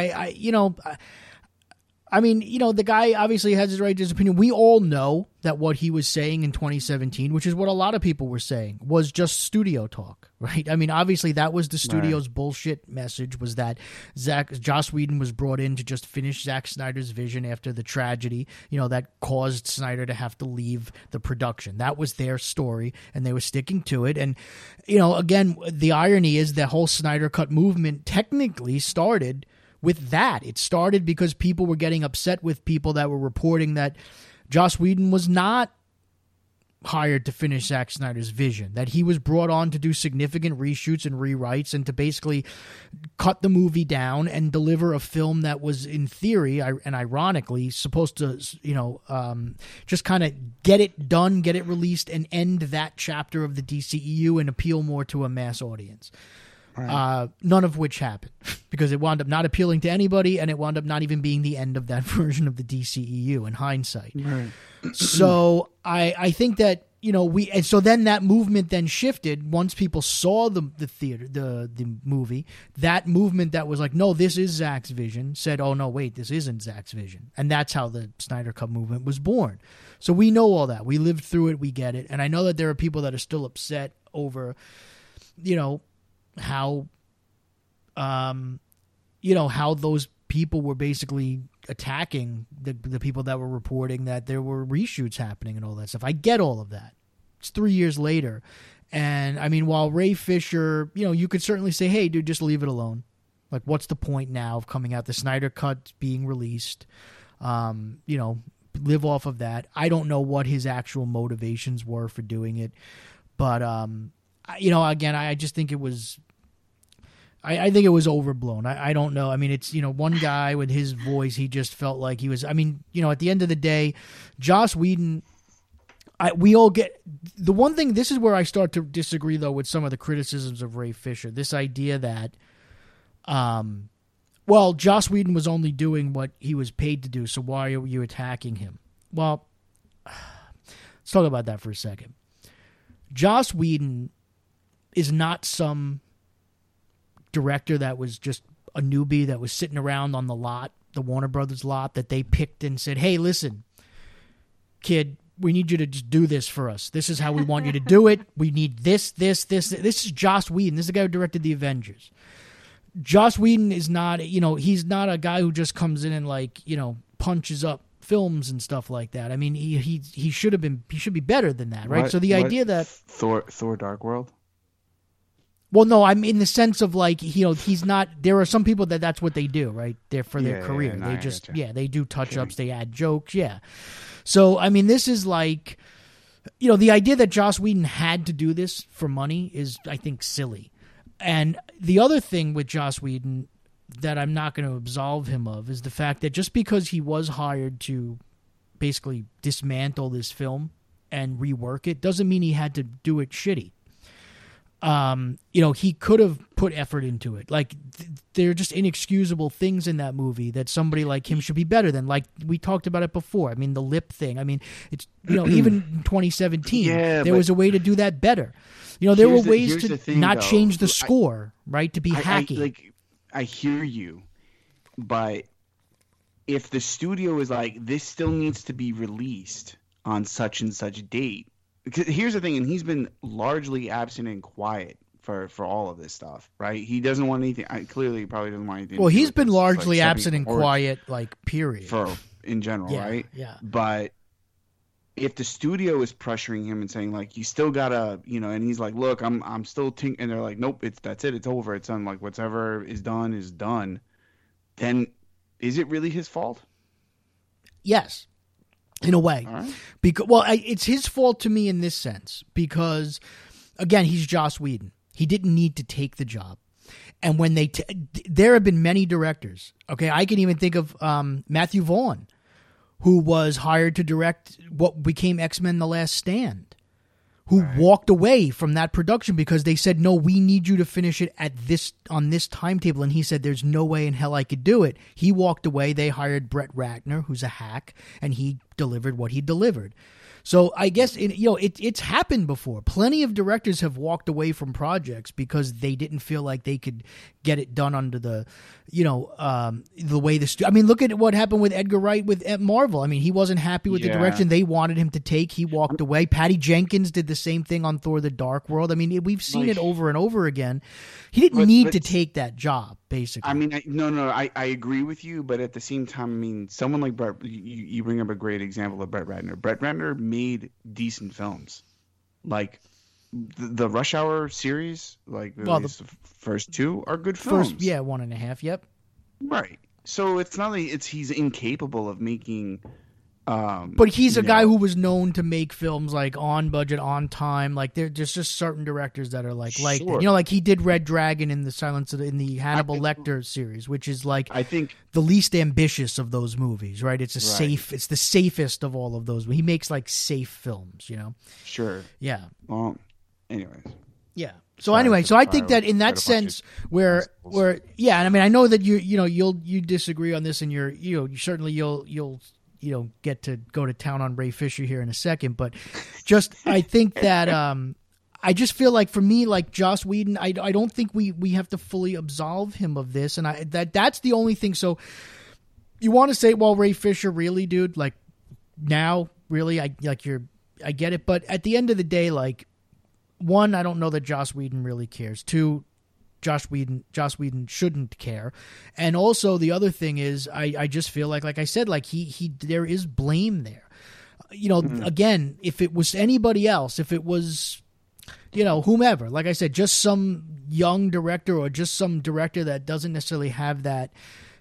the guy obviously has his right to his opinion. We all know that what he was saying in 2017, which is what a lot of people were saying, was just studio talk, right? I mean, obviously that was the studio's bullshit message, was that Joss Whedon was brought in to just finish Zack Snyder's vision after the tragedy, that caused Snyder to have to leave the production. That was their story, and they were sticking to it. And, again, the irony is the whole Snyder Cut movement technically started with that. It started because people were getting upset with people that were reporting that Joss Whedon was not hired to finish Zack Snyder's vision, that he was brought on to do significant reshoots and rewrites and to basically cut the movie down and deliver a film that was, in theory and ironically, supposed to, just kind of get it done, get it released, and end that chapter of the DCEU and appeal more to a mass audience. Right. None of which happened because it wound up not appealing to anybody, and it wound up not even being the end of that version of the DCEU in hindsight. Right. So I think that, and so then that movement then shifted once people saw the theater, the movie. That movement that was like, no, this is Zack's vision, said, oh no, wait, this isn't Zack's vision, and that's how the Snyder Cut movement was born. So we know all that, we lived through it, we get it, and I know that there are people that are still upset over, how, how those people were basically attacking the people that were reporting that there were reshoots happening and all that stuff. I get all of that. It's 3 years later. And I mean, while Ray Fisher, you could certainly say, hey, dude, just leave it alone. Like, what's the point now of coming out? The Snyder Cut being released, live off of that. I don't know what his actual motivations were for doing it. But, again, I just think it was... I think it was overblown. I don't know. I mean, it's, one guy with his voice, he just felt like he was, at the end of the day, Joss Whedon, we all get, the one thing, this is where I start to disagree, though, with some of the criticisms of Ray Fisher. This idea that, Joss Whedon was only doing what he was paid to do, so why are you attacking him? Well, let's talk about that for a second. Joss Whedon is not some director that was just a newbie that was sitting around on the lot, the Warner Brothers lot, that they picked and said, hey, listen, kid, we need you to just do this for us. This is how we want you to do it. We need this. This is Joss Whedon. This is the guy who directed The Avengers. Joss Whedon is not, he's not a guy who just comes in and punches up films and stuff like that. I mean, he should be better than that, right? So the idea that Thor Dark World. Well, no, I'm in the sense of he's not. There are some people that's what they do, right? They're for their career. Yeah, they just they do touch ups, they add jokes, yeah. So I mean, this is the idea that Joss Whedon had to do this for money is, I think, silly. And the other thing with Joss Whedon that I'm not going to absolve him of is the fact that just because he was hired to basically dismantle this film and rework it doesn't mean he had to do it shitty. He could have put effort into it. There are just inexcusable things in that movie that somebody like him should be better than. Like, we talked about it before. I mean, the lip thing. I mean, it's, even in 2017, there was a way to do that better. There were ways to not change the score, right? To be hacky. I hear you, but if the studio is like, this still needs to be released on such and such date, because here's the thing, and he's been largely absent and quiet for all of this stuff, right? He doesn't want anything. Clearly, he probably doesn't want anything. Well, he's been largely absent and quiet, period. In general, right? Yeah. But if the studio is pressuring him and saying you still gotta, and he's like, look, I'm still and they're like, nope, that's it, it's over, it's done. Whatever is done. Then is it really his fault? Yes. In a way, right. Because it's his fault to me in this sense because, again, he's Joss Whedon. He didn't need to take the job, and when there have been many directors. Okay, I can even think of Matthew Vaughn, who was hired to direct what became X-Men: The Last Stand, who walked away from that production because they said, no, we need you to finish it on this timetable. And he said, there's no way in hell I could do it. He walked away. They hired Brett Ratner, who's a hack, and he delivered what he delivered. So I guess it's happened before. Plenty of directors have walked away from projects because they didn't feel like they could get it done under the way look at what happened with Edgar Wright at Marvel. I mean, he wasn't happy with the direction they wanted him to take. He walked away. Patty Jenkins did the same thing on Thor: The Dark World. I mean, we've seen it over and over again. He didn't need to take that job, basically. I mean, I agree with you, but at the same time, I mean, someone like Brett, you bring up a great example of Brett Ratner. Brett Ratner made decent films, like the Rush Hour series. The first two are good films. 1.5. Yep. Right. So it's not like he's incapable of making But he's a guy who was known to make films like on budget, on time. Like there's just certain directors that are like that. You know, like he did Red Dragon in the Hannibal Lecter series, which is like I think the least ambitious of those movies, right? It's it's the safest of all of those. He makes like safe films, you know. Sure. Yeah. Well, anyways. Yeah. So anyway, so I think that in that sense, where yeah, and I mean, I know that you disagree on this, and you certainly you'll get to go to town on Ray Fisher here in a second, but just I think that I just feel like for me, like Joss Whedon, I don't think we have to fully absolve him of this, and that's the only thing. So you want to say, well, Ray Fisher, really, dude, like now, really, I get it, but at the end of the day, like. One, I don't know that Joss Whedon really cares. Two, Joss Whedon shouldn't care. And also the other thing is I just feel like I said, like he there is blame there. Again, if it was anybody else, if it was, whomever, like I said, just some young director or just some director that doesn't necessarily have that,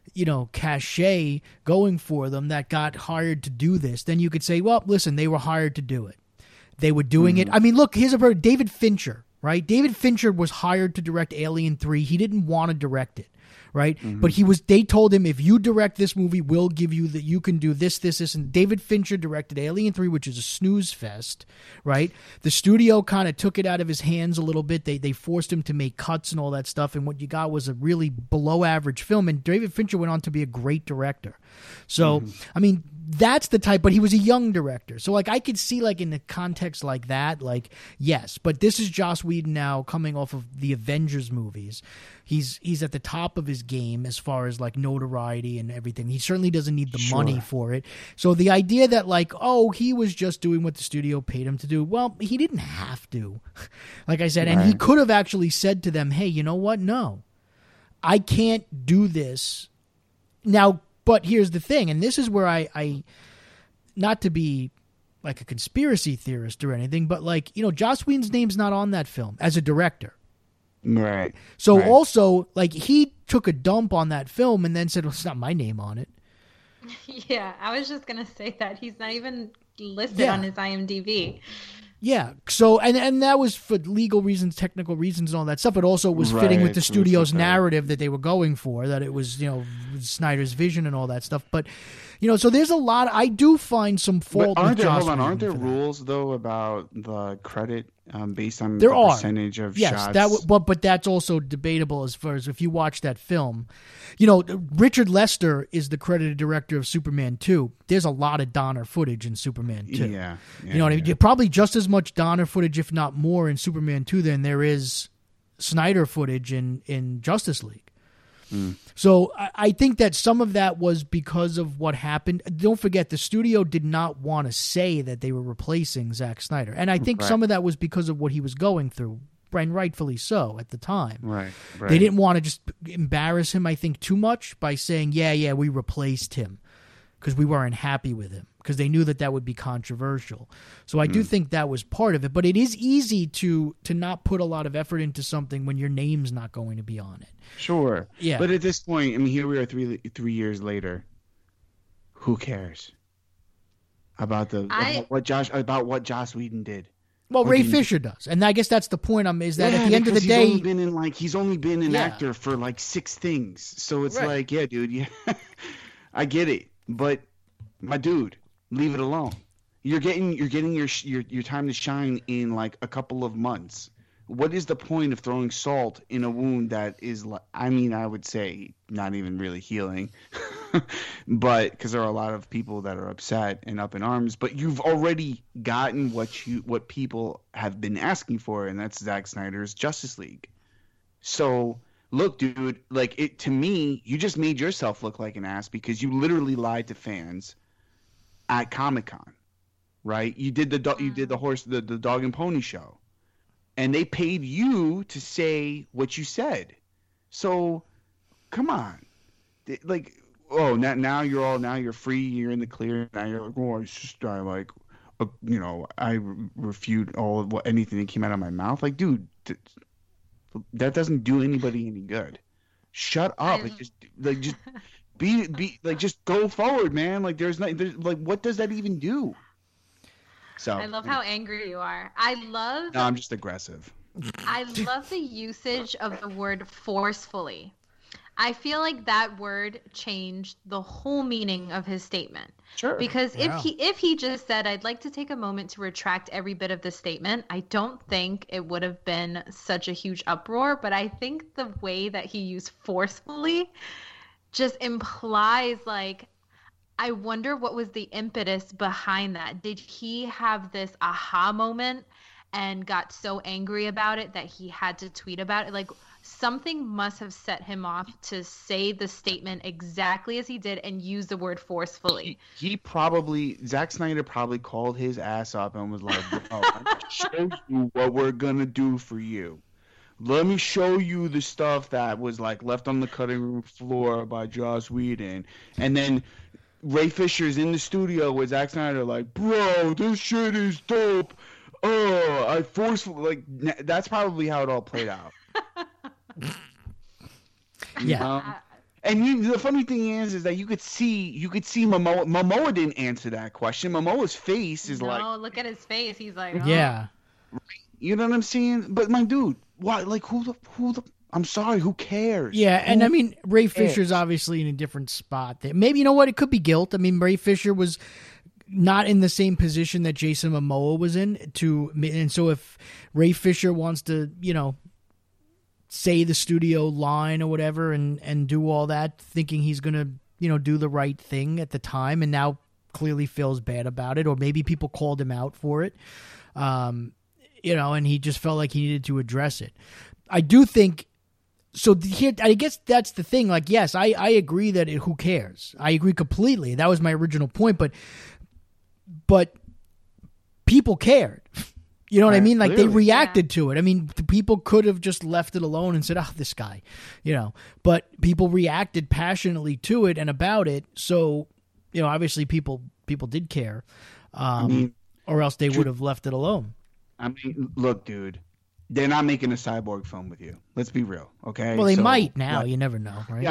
cachet going for them that got hired to do this, then you could say, well, listen, they were hired to do it. They were doing it. I mean, look, here's a David Fincher, right? David Fincher was hired to direct Alien 3. He didn't want to direct it, right? But they told him, if you direct this movie, we'll give you that you can do this, and David Fincher directed Alien 3, which is a snooze fest, right? The studio kind of took it out of his hands a little bit. They forced him to make cuts and all that stuff, and what you got was a really below average film, and David Fincher went on to be a great director. So, I mean, that's the type, but he was a young director. So, like, I could see, like, in a context like that, like, yes. But this is Joss Whedon now coming off of the Avengers movies. He's at the top of his game as far as, like, notoriety and everything. He certainly doesn't need the money for it. So the idea that, like, oh, he was just doing what the studio paid him to do, well, he didn't have to. Like I said, and he could have actually said to them, hey, you know what? No, I can't do this. Now, but here's the thing, and this is where I not to be like a conspiracy theorist or anything, but like, Joss Whedon's name's not on that film as a director. Right. So also, like, he took a dump on that film and then said, well, it's not my name on it. Yeah, I was just going to say that. He's not even listed on his IMDb. Yeah, so and that was for legal reasons, technical reasons, and all that stuff. It also was fitting with the studio's narrative that they were going for, that it was Snyder's vision and all that stuff. But so there's a lot. I do find some fault. But aren't there rules though about the credit based on the percentage of shots? Yes, but that's also debatable as far as if you watch that film. Richard Lester is the credited director of Superman 2. There's a lot of Donner footage in Superman 2. Yeah, you know what I mean? Probably just as much Donner footage, if not more, in Superman 2 than there is Snyder footage in Justice League. So I think that some of that was because of what happened. Don't forget, the studio did not want to say that they were replacing Zack Snyder. And I think some of that was because of what he was going through, and rightfully so at the time. Right. They didn't want to just embarrass him, I think, too much by saying, yeah, we replaced him, because we weren't happy with him, because they knew that would be controversial. So I do think that was part of it. But it is easy to not put a lot of effort into something when your name's not going to be on it. Sure. Yeah. But at this point, I mean, here we are 3 years later. Who cares about what Joss Whedon did? Well, Ray Fisher does, and I guess that's the point. Is that at the end of the day, he's only been an actor for like 6 things. So it's like, yeah, dude, yeah, I get it, but my dude, leave it alone. You're getting your time to shine in like a couple of months. What is the point of throwing salt in a wound that is, I mean, I would say not even really healing, but because there are a lot of people that are upset and up in arms, but you've already gotten what people have been asking for, and that's Zack Snyder's Justice League. So look, dude, like to me, you just made yourself look like an ass because you literally lied to fans at Comic-Con, right? You did the dog and pony show. And they paid you to say what you said. So, come on. Like, oh, now you're free. You're in the clear. Now you're like, oh, I refute anything that came out of my mouth. Like, dude, that doesn't do anybody any good. Shut up. Be like, just go forward, man. Like there's like, what does that even do? So I love how angry you are. No, I'm just aggressive. I love the usage of the word forcefully. I feel like that word changed the whole meaning of his statement. Sure. Because if he just said, I'd like to take a moment to retract every bit of the statement, I don't think it would have been such a huge uproar. But I think the way that he used forcefully just implies, like, I wonder what was the impetus behind that. Did he have this aha moment and got so angry about it that he had to tweet about it? Like, something must have set him off to say the statement exactly as he did and use the word forcefully. Zack Snyder probably called his ass up and was like, "Bro, I'm gonna show you what we're gonna do for you. Let me show you the stuff that was like left on the cutting room floor by Joss Whedon." And then Ray Fisher's in the studio with Zack Snyder, like, "Bro, this shit is dope. Oh, I forcefully," like, that's probably how it all played out. Yeah. And the funny thing is that you could see Momoa. Momoa didn't answer that question. Momoa's face is like, no, look at his face. He's like, oh. Yeah. you know what I'm saying? But my dude, why? Like, who the? I'm sorry, who cares? Yeah, and I mean, Ray Fisher's obviously in a different spot there. Maybe, you know what, it could be guilt. I mean, Ray Fisher was not in the same position that Jason Momoa was in, and so if Ray Fisher wants to, you know, say the studio line or whatever and do all that, thinking he's going to, you know, do the right thing at the time, and now clearly feels bad about it, or maybe people called him out for it, you know, and he just felt like he needed to address it. I do think, so here, I guess that's the thing. Like, yes, I agree that who cares? I agree completely. That was my original point, but people cared. You know what I mean? Like, they reacted to it. I mean, the people could have just left it alone and said, "Oh, this guy," you know. But people reacted passionately to it and about it. So, you know, obviously people did care, or else they would have left it alone. I mean, look, dude, they're not making a Cyborg film with you. Let's be real, okay? Well, they might now. You never know, right?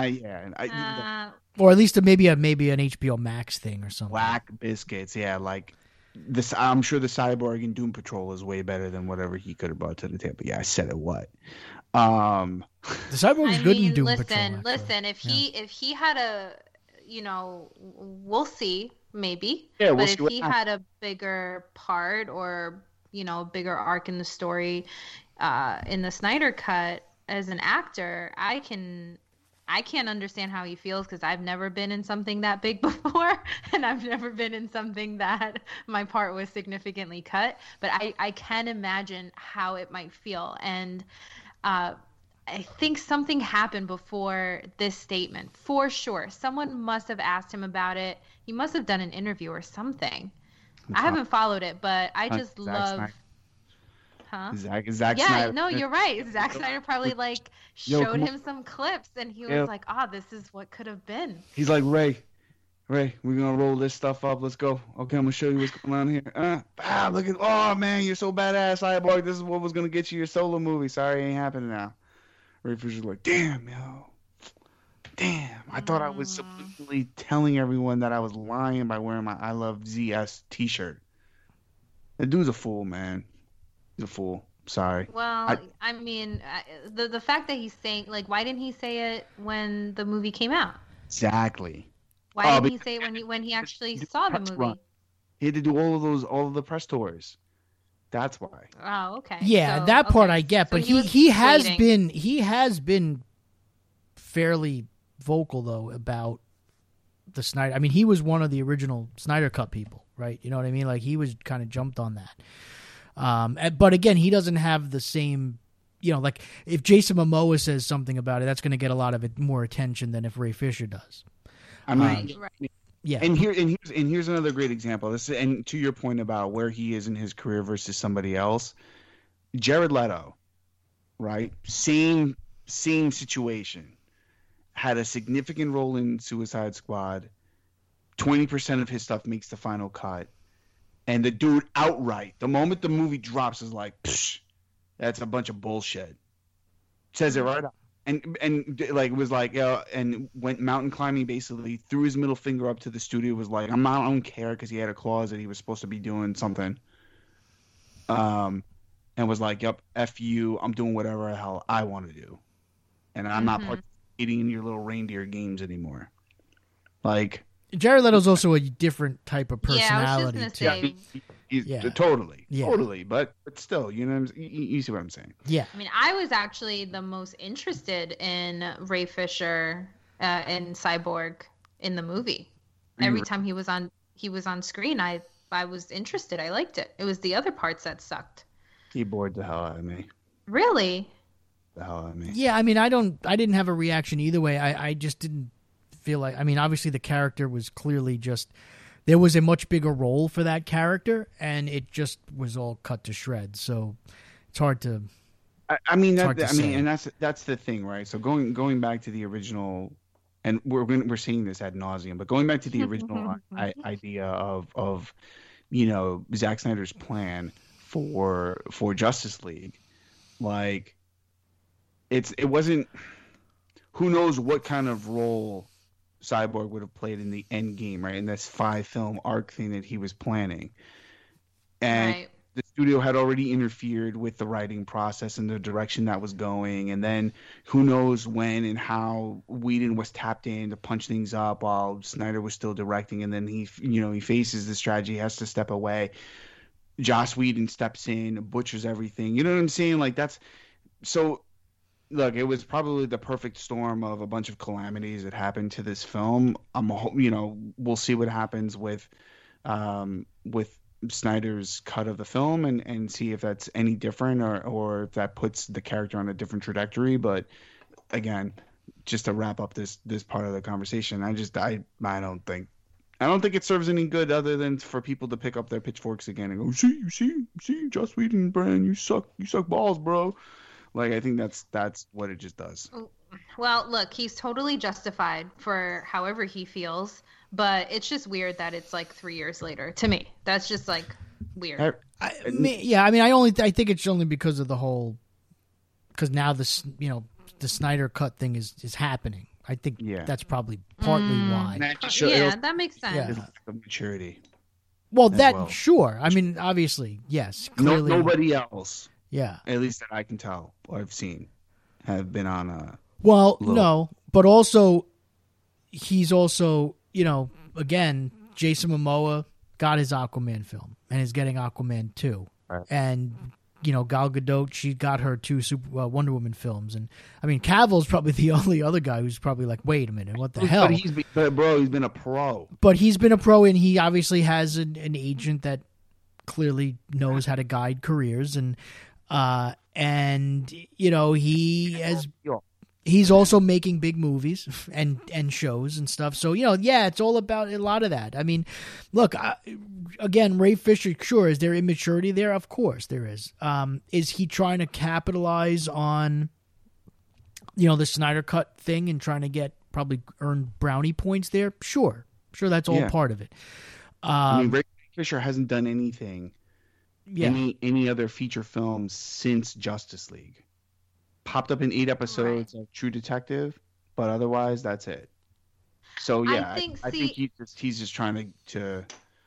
Yeah. Or at least maybe an HBO Max thing or something. Black biscuits, yeah, like. This, I'm sure the Cyborg in Doom Patrol is way better than whatever he could have brought to the table. Yeah, I said it. What? The Cyborg's good in Doom Patrol. Listen. If he had a, you know, we'll see, maybe. Yeah, but if he had a bigger part or, you know, a bigger arc in the story, in the Snyder Cut as an actor, I can't understand how he feels, because I've never been in something that big before, and I've never been in something that my part was significantly cut. But I can imagine how it might feel. And I think something happened before this statement, for sure. Someone must have asked him about it. He must have done an interview or something. I haven't followed it, but I just love... Huh? Zack yeah, Snyder. No, you're right. Zack Snyder probably like showed him some clips, and he was like, "Ah, this is what could have been." He's like, Ray, we're gonna roll this stuff up. Let's go. Okay, I'm gonna show you what's going on here. Look at, oh man, you're so badass, Cyborg. This is what was gonna get you your solo movie. Sorry, it ain't happening now. Ray Fisher's like, damn, I thought I was subliminally telling everyone that I was lying by wearing my I Love ZS T-shirt. The dude's a fool, man. A fool. Sorry. Well, I mean, the fact that he's saying, like, why didn't he say it when the movie came out? Exactly. Why didn't he say it when he actually saw the movie? Run. He had to do all of the press tours. That's why. Oh, okay. Yeah, that part I get, but he has been fairly vocal though about the Snyder. I mean, he was one of the original Snyder Cut people, right? You know what I mean? Like, he was kind of jumped on that. But again, he doesn't have the same, you know, like if Jason Momoa says something about it, that's going to get a lot of more attention than if Ray Fisher does. I mean, right. Yeah. And here's another great example. And to your point about where he is in his career versus somebody else, Jared Leto, right? Same situation. Had a significant role in Suicide Squad. 20% of his stuff makes the final cut. And the dude outright, the moment the movie drops, is like, psh, that's a bunch of bullshit. Says it right out. and like was like and went mountain climbing, basically threw his middle finger up to the studio, was like, I don't care, because he had a clause that he was supposed to be doing something, and was like, yep, F you, I'm doing whatever the hell I want to do, and I'm not participating in your little reindeer games anymore. Like, Jared Leto's also a different type of personality. Yeah, I was just gonna say. Totally, but still, you see what I'm saying? Yeah. I mean, I was actually the most interested in Ray Fisher in Cyborg in the movie. Every time he was on screen, I was interested. I liked it. It was the other parts that sucked. He bored the hell out of me. Really? The hell out of me. Yeah, I mean, I didn't have a reaction either way. I just didn't feel like, I mean, obviously the character was clearly just, there was a much bigger role for that character, and it just was all cut to shreds. So it's hard to. And that's the thing, right? So going back to the original, and we're seeing this ad nauseum, but going back to the original idea of Zack Snyder's plan for Justice League, like it wasn't. Who knows what kind of role Cyborg would have played in the end game, right? In this 5-film arc thing that he was planning. And the studio had already interfered with the writing process and the direction that was going. And then who knows when and how Whedon was tapped in to punch things up while Snyder was still directing. And then he faces the strategy, has to step away. Joss Whedon steps in, butchers everything. You know what I'm saying? Like, that's so. Look, it was probably the perfect storm of a bunch of calamities that happened to this film. We'll see what happens with Snyder's cut of the film and see if that's any different or if that puts the character on a different trajectory. But again, just to wrap up this part of the conversation, I don't think it serves any good other than for people to pick up their pitchforks again and go, see, Joss Whedon, Brand, you suck balls, bro. Like, I think that's what it just does. Well, look, he's totally justified for however he feels, but it's just weird that it's like 3 years later. To me, that's just like weird. I think it's only because of the whole, because now the Snyder cut thing is happening. I think that's probably partly why. That makes sense. Yeah. Maturity. Well, sure. I mean, obviously, yes. Clearly, nobody else. Yeah. At least that I can tell or I've seen have been on a. Well, no, but also he's also, again, Jason Momoa got his Aquaman film and is getting Aquaman 2. Right. And, Gal Gadot, she got her 2 Wonder Woman films. And, I mean, Cavill's probably the only other guy who's probably like, wait a minute, what the hell? But he's been a pro. But he's been a pro, and he obviously has an agent that clearly knows how to guide careers. And he's also making big movies and shows and stuff. So, it's all about a lot of that. I mean, look, again, Ray Fisher, sure, is there immaturity there? Of course there is. Is he trying to capitalize on, the Snyder Cut thing and trying to probably earn brownie points there? Sure, that's all part of it. Ray Fisher hasn't done anything. Any other feature films since Justice League. Popped up in 8 episodes of True Detective, but otherwise that's it. So I think he's just trying to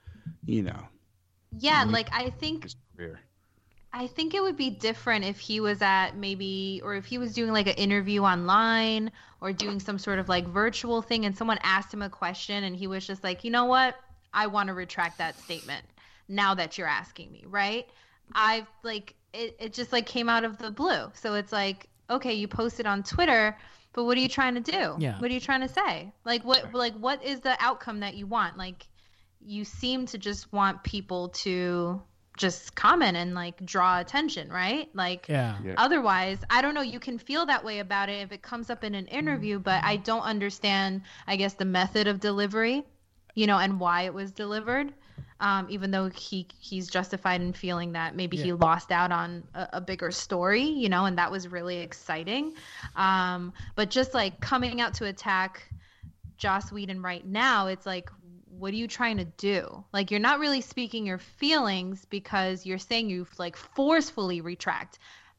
I think his career. I think it would be different if he was or if he was doing like an interview online or doing some sort of like virtual thing and someone asked him a question and he was just like, you know what? I want to retract that statement now that you're asking me, right? It just like came out of the blue. So it's like, okay, you posted on Twitter, but what are you trying to do? Yeah. What are you trying to say? What is the outcome that you want? Like, you seem to just want people to just comment and like draw attention, right? Like, otherwise, I don't know, you can feel that way about it if it comes up in an interview, but I don't understand, I guess, the method of delivery, and why it was delivered. Even though he's justified in feeling that maybe he lost out on a bigger story, and that was really exciting. But just like coming out to attack Joss Whedon right now, it's like, what are you trying to do? Like, you're not really speaking your feelings because you're saying you've like forcefully retract.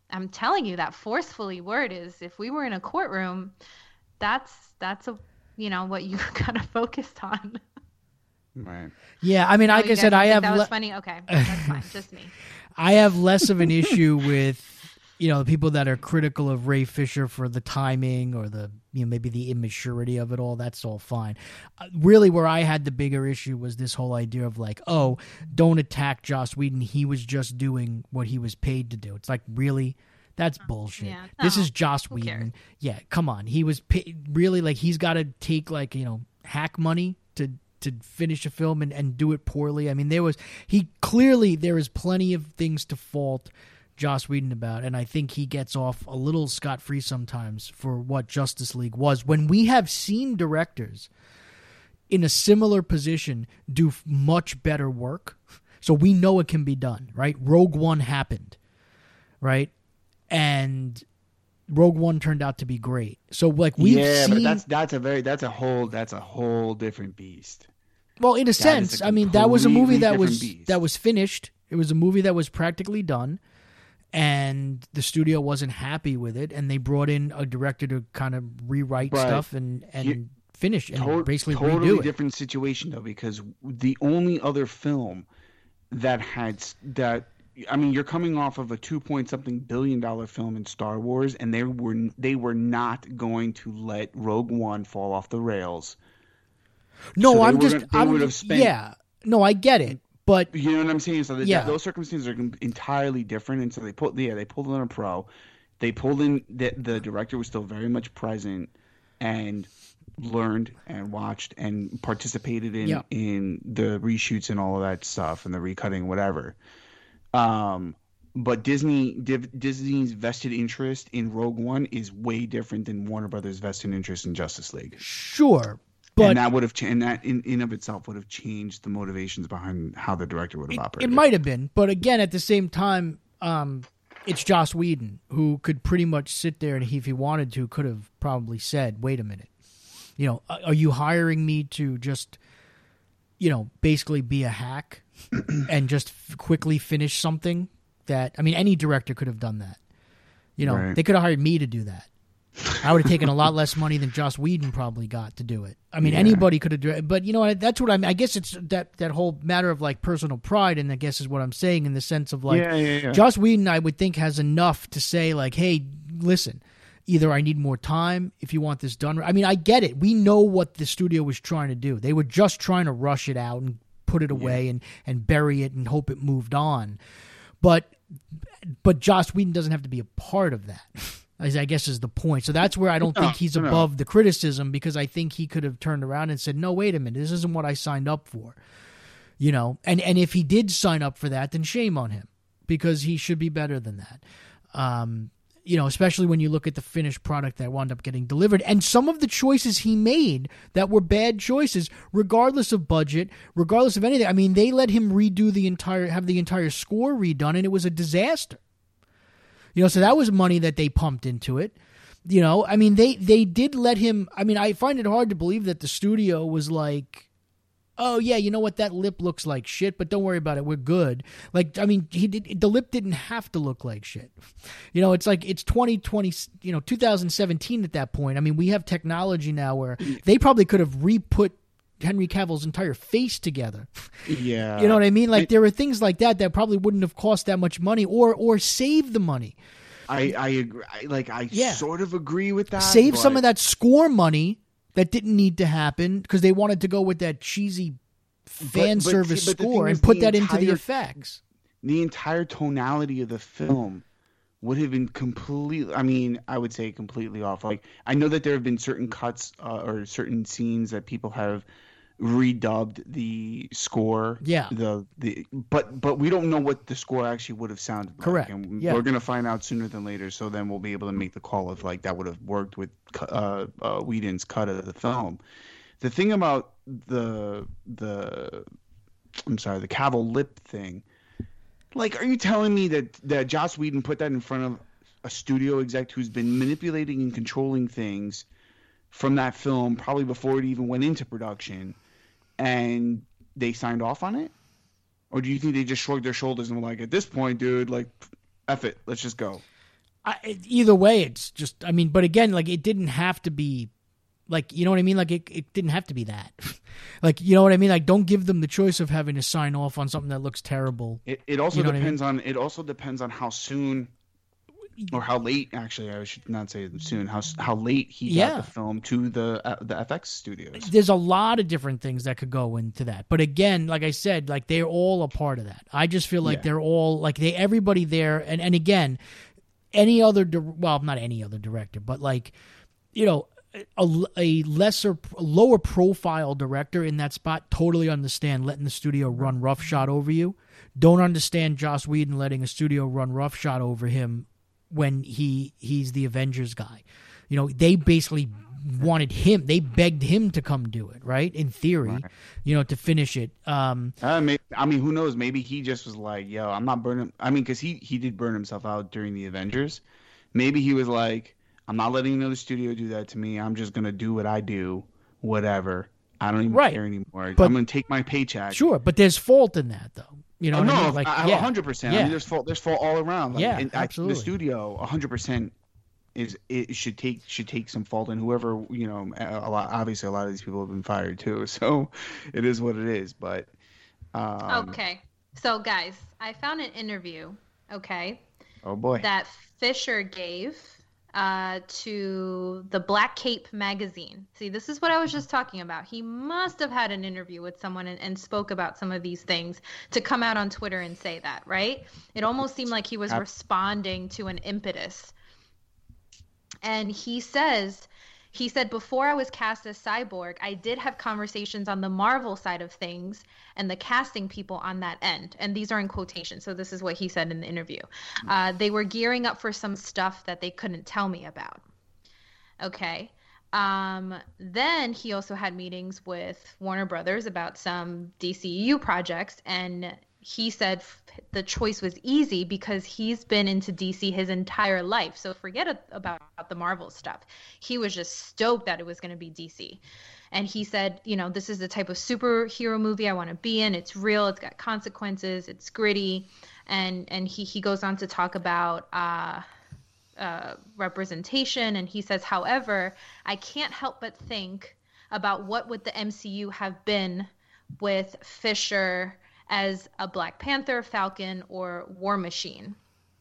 I'm telling you, that forcefully word is, if we were in a courtroom, that's a, what you gotta focus on. Right. Yeah, I mean, like I said, I have that was funny. Okay, that's fine, just me. I have less of an issue with the people that are critical of Ray Fisher for the timing or the maybe the immaturity of it all. That's all fine. Really, where I had the bigger issue was this whole idea of like, oh, don't attack Joss Whedon. He was just doing what he was paid to do. It's like, really? That's bullshit. Yeah, This no, is Joss who Whedon. cares? Yeah, come on. He was really like, he's got to take like hack money to finish a film and do it poorly. I mean, there is plenty of things to fault Joss Whedon about, and I think he gets off a little scot-free sometimes for what Justice League was, when we have seen directors in a similar position do much better work. So we know it can be done, right? Rogue One happened, right? And Rogue One turned out to be great. So like we've seen, but that's a whole different beast. Well, in a sense, I mean, that was a movie that beast. was finished. It was a movie that was practically done, and the studio wasn't happy with it, and they brought in a director to kind of rewrite stuff and finish and basically redo it. Totally different situation though, because the only other film that had that. I mean, you're coming off of a $2-point-something billion film in Star Wars, and they were not going to let Rogue One fall off the rails. No, So I get it, but you know what I'm saying. So those circumstances are entirely different, and so they pulled in a pro. They pulled in the director was still very much present and learned and watched and participated in the reshoots and all of that stuff and the recutting, whatever. But Disney's vested interest in Rogue One is way different than Warner Brothers' vested interest in Justice League. Sure, but and that would have and that in of itself would have changed the motivations behind how the director would have operated. It might have been, but again, at the same time, it's Joss Whedon who could pretty much sit there and, if he wanted to, could have probably said, "Wait a minute, are you hiring me to just, basically be a hack and just quickly finish something that, I mean, any director could have done that. Right. They could have hired me to do that. I would have taken a lot less money than Joss Whedon probably got to do it. I mean, anybody could have done it. But, that's what I guess it's that whole matter of, like, personal pride, and I guess is what I'm saying, in the sense of, like, Joss Whedon, I would think, has enough to say, like, hey, listen, either I need more time if you want this done. I mean, I get it. We know what the studio was trying to do. They were just trying to rush it out and put it away and bury it and hope it moved on. But Joss Whedon doesn't have to be a part of that, I guess is the point. So that's where I don't think he's above the criticism, because I think he could have turned around and said, no, wait a minute, this isn't what I signed up for. And if he did sign up for that, then shame on him, because he should be better than that. Especially when you look at the finished product that wound up getting delivered, and some of the choices he made that were bad choices, regardless of budget, regardless of anything. I mean, they let him have the entire score redone, and it was a disaster. So that was money that they pumped into it. I mean, they did let him. I mean, I find it hard to believe that the studio was like, oh yeah, you know what, that lip looks like shit, but don't worry about it, we're good. Like, I mean, the lip didn't have to look like shit. It's like, it's 2020, 2017 at that point. I mean, we have technology now where they probably could have re-put Henry Cavill's entire face together. Yeah. You know what I mean? Like, there are things like that probably wouldn't have cost that much money or save the money. I agree. I sort of agree with that. Save some of that score money that didn't need to happen, because they wanted to go with that cheesy fan service score and put that into the effects. The entire tonality of the film would have been completely, I mean, I would say completely off. Like, I know that there have been certain cuts or certain scenes that people have redubbed the score. Yeah. But we don't know what the score actually would have sounded like. Correct. And yeah. We're going to find out sooner than later, so then we'll be able to make the call of, like, that would have worked with Whedon's cut of the film. The thing about the Cavill lip thing, like, are you telling me that Joss Whedon put that in front of a studio exec who's been manipulating and controlling things from that film probably before it even went into production, and they signed off on it? Or do you think they just shrugged their shoulders and were like, at this point, dude, like, F it, let's just go? Either way, it's just, I mean, but again, like, it didn't have to be, like, you know what I mean? Like, it didn't have to be that. Like, you know what I mean? Like, don't give them the choice of having to sign off on something that looks terrible. It also depends I mean? on, it also depends on how soon or how late, actually, I should not say soon, how late he got the film to the FX studios. There's a lot of different things that could go into that. But again, like I said, like, they're all a part of that. I just feel like they're all, like, everybody there, and again, any other, well, not any other director, but, like, you know, a lower profile director in that spot totally understand letting the studio run roughshod over you. Don't understand Joss Whedon letting a studio run roughshod over him when he's the Avengers guy. You know, they basically wanted him. They begged him to come do it, right? In theory, you know, to finish it. I mean, who knows? Maybe he just was like, yo, I'm not burning. I mean, because he did burn himself out during the Avengers. Maybe he was like, I'm not letting another studio do that to me. I'm just going to do what I do, whatever. I don't even care anymore. But, I'm going to take my paycheck. Sure, but there's fault in that, though. You know, no, I mean? Like, 100%. I mean, there's fault all around. Like, yeah, and absolutely. The studio, 100%, should take some fault in whoever, you know. Obviously, a lot of these people have been fired too, so it is what it is. But okay, so guys, I found an interview. Okay. Oh boy. That Fisher gave to the Black Cape magazine. See, this is what I was just talking about. He must have had an interview with someone and spoke about some of these things to come out on Twitter and say that, right? It almost seemed like he was responding to an impetus. And he said, before I was cast as Cyborg, I did have conversations on the Marvel side of things and the casting people on that end. And these are in quotation. So this is what he said in the interview. They were gearing up for some stuff that they couldn't tell me about. Okay. Then he also had meetings with Warner Brothers about some DCEU projects. And he said the choice was easy because he's been into DC his entire life. So forget about the Marvel stuff. He was just stoked that it was going to be DC. And he said, you know, this is the type of superhero movie I want to be in. It's real. It's got consequences. It's gritty. And he goes on to talk about representation. And he says, however, I can't help but think about what would the MCU have been with Fisher as a Black Panther, Falcon, or War Machine.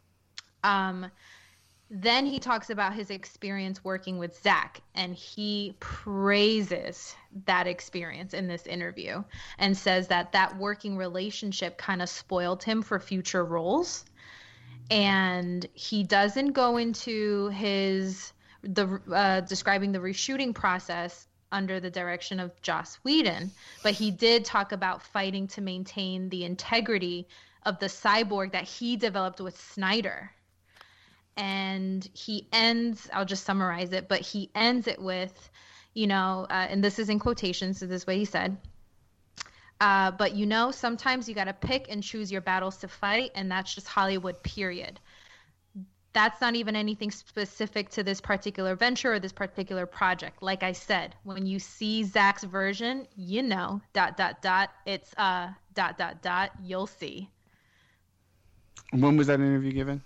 Then he talks about his experience working with Zach, and he praises that experience in this interview and says that working relationship kind of spoiled him for future roles. And he doesn't go into describing the reshooting process under the direction of Joss Whedon, but he did talk about fighting to maintain the integrity of the cyborg that he developed with Snyder. And he ends, I'll just summarize it, but he ends it with, you know, and this is in quotations, so this is what he said, but you know, sometimes you got to pick and choose your battles to fight, and that's just Hollywood, period. That's not even anything specific to this particular venture or this particular project. Like I said, when you see Zach's version, you know, ... it's ... you'll see. When was that interview given?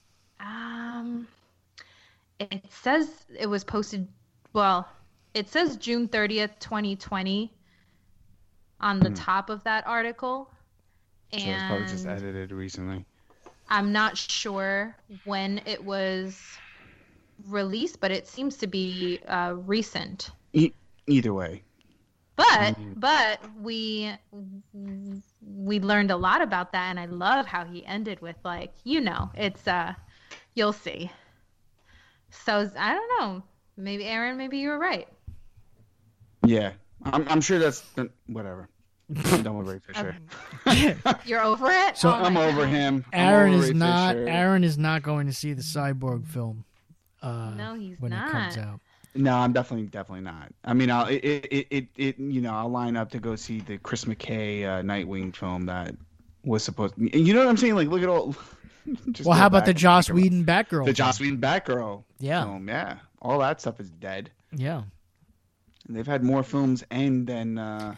It says it was posted, well, it says June 30th, 2020 on the top of that article. So it's probably just edited recently. I'm not sure when it was released, but it seems to be recent. Either way. But we learned a lot about that, and I love how he ended with, like, you know, it's you'll see. So I don't know. Maybe Aaron, maybe you were right. Yeah, I'm sure that's whatever. I'm done with Ray Fisher. You're over it? So I'm over him. Aaron is not. Aaron is not going to see the Cyborg film. No, he's when not. It comes out. No, I'm definitely not. I mean, I'll line up to go see the Chris McKay Nightwing film that was supposed. You know what I'm saying? Like, look at all. Well, how about the Joss Whedon Batgirl? The Joss Whedon Batgirl. Yeah. Film, yeah. All that stuff is dead. Yeah. And they've had more films than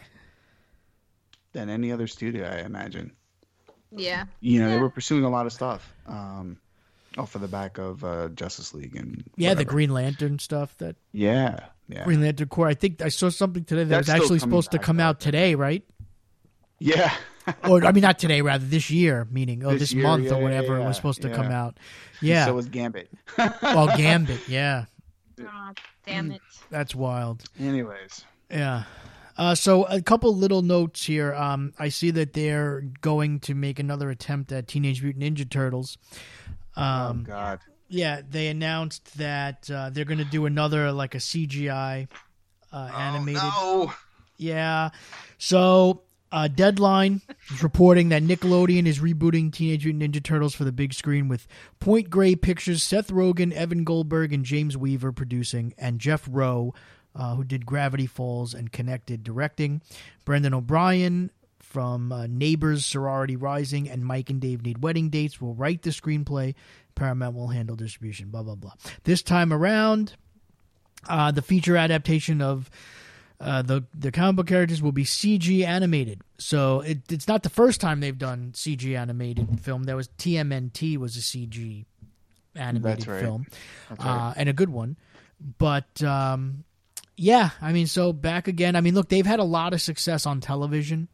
any other studio, I imagine. Yeah. You know, they were pursuing a lot of stuff. Off of the back of Justice League and Yeah, the whatever. Green Lantern stuff. That Yeah. Green Lantern Corps. I think I saw something today that was That's still actually coming supposed to back, come though, out I think. today, right? Yeah. Or I mean, not today, rather this year. Meaning, this year, month or yeah, whatever it yeah, was supposed to come yeah. out. Yeah. So was Gambit. Well, Gambit. Yeah, Oh, damn it. that's wild. Anyways. Yeah. So a couple little notes here. I see that they're going to make another attempt at Teenage Mutant Ninja Turtles. Oh God. Yeah, they announced that they're going to do another like a CGI animated. Oh, no. Yeah. So Deadline is reporting that Nickelodeon is rebooting Teenage Mutant Ninja Turtles for the big screen with Point Grey Pictures, Seth Rogen, Evan Goldberg, and James Weaver producing, and Jeff Rowe, who did Gravity Falls and Connected, directing. Brendan O'Brien from Neighbors, Sorority Rising, and Mike and Dave Need Wedding Dates will write the screenplay. Paramount will handle distribution, blah, blah, blah. This time around, the feature adaptation of the comic book characters will be CG animated. So it's not the first time they've done CG animated film. There was TMNT was a CG animated That's right. film, That's right. and a good one. But yeah, I mean, so back again. I mean, look, they've had a lot of success on television.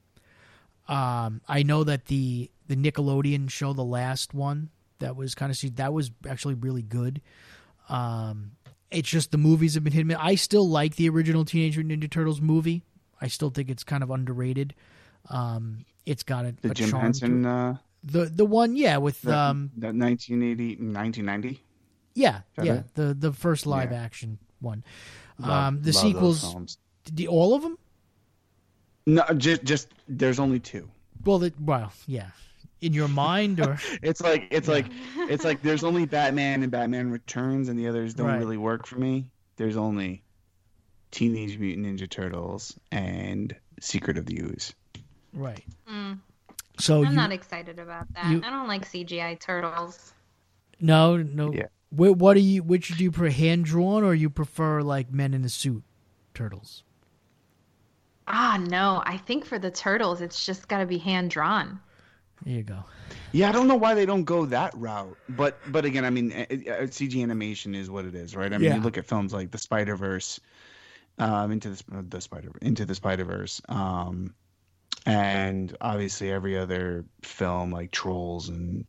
I know that the Nickelodeon show, the last one, that was that was actually really good. It's just the movies have been hitting me. I still like the original Teenage Mutant Ninja Turtles movie. I still think it's kind of underrated. It's got a The Jim charm Henson, to it. The one, yeah, with that 1990. yeah, that yeah, it? the first live Yeah. action one. Love The those sequels, films. all of them. No, just there's only two. Well, yeah, in your mind or It's like there's only Batman and Batman Returns, and the others don't Right. really work for me. There's only Teenage Mutant Ninja Turtles and Secret of the Ooze. right. Mm, So I'm you not excited about that. you- I don't like CGI turtles. no. Yeah. What do you? Which do you prefer, hand drawn, or you prefer like men in a suit turtles? No. I think for the turtles, it's just got to be hand drawn. There you go. Yeah, I don't know why they don't go that route. But again, I mean, CG animation is what it is, right? I mean, Yeah. you look at films like the Spider-Verse, into the Spider-Verse, and obviously every other film like Trolls and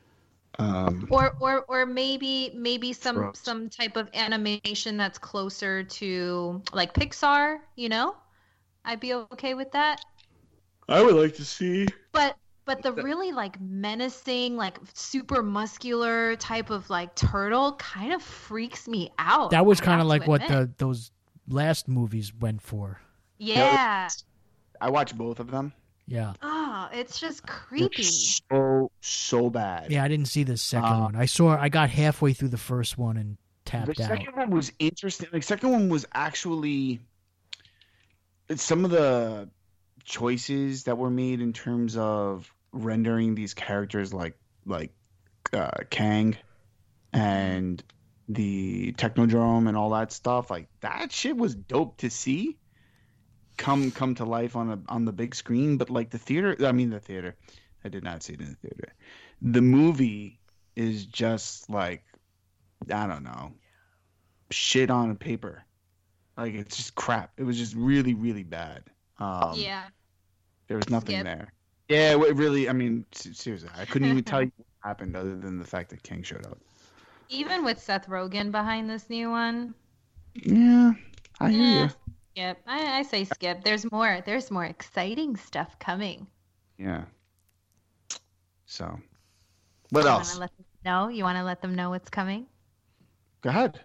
Or maybe Throat. some type of animation that's closer to like Pixar, you know? I'd be okay with that. I would like to see. But the really like menacing, like super muscular type of like turtle kind of freaks me out. That was I kind have of to like what admit. those last movies went for. Yeah. I watched both of them. Yeah. Oh, it's just They're creepy. so bad. Yeah, I didn't see the second one. I got halfway through the first one and The tapped out. second one was interesting. The second one was actually some of the choices that were made in terms of rendering these characters like Kang and the Technodrome and all that stuff. Like that shit was dope to see come to life on the big screen. But like the theater, I did not see it in the theater. The movie is just like, I don't know, shit on paper. Like it's just crap. It was just really, really bad. Yeah. There was nothing Skip. there. Yeah, it really. I mean, seriously, I couldn't even tell you what happened other than the fact that King showed up. Even with Seth Rogen behind this new one. Yeah, I hear Eh, you. skip. I say skip. There's more exciting stuff coming. Yeah. So, what You else? wanna let them know? You want to let them know what's coming? Go ahead.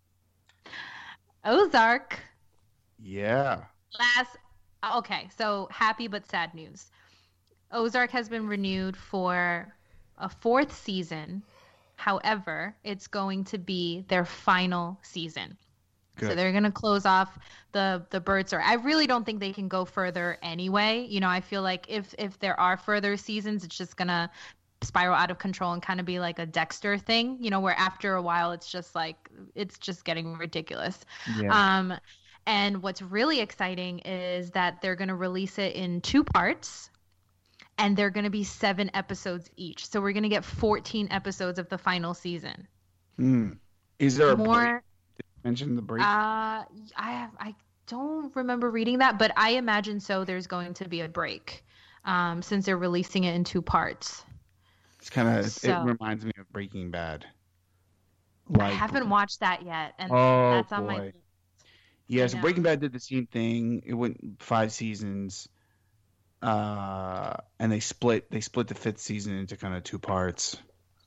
Ozark. Yeah. Okay, so happy but sad news. Ozark has been renewed for a fourth season. However, it's going to be their final season. So Good. they're going to close off the bird story. I really don't think they can go further anyway. You know, I feel like if there are further seasons, it's just going to spiral out of control and kind of be like a Dexter thing, you know, where after a while it's just getting ridiculous. Yeah. And what's really exciting is that they're going to release it in 2 parts. and they're going to be 7 episodes each. So we're going to get 14 episodes of the final season. Is there a break? Mention the break? I don't remember reading that, but I imagine so. There's going to be a break, since they're releasing it in 2 parts. It's kind of it reminds me of Breaking Bad. I haven't watched that yet, and that's on my list. Yeah, so Breaking Bad did the same thing. It went 5 seasons, and they split the 5th season into kind of 2 parts,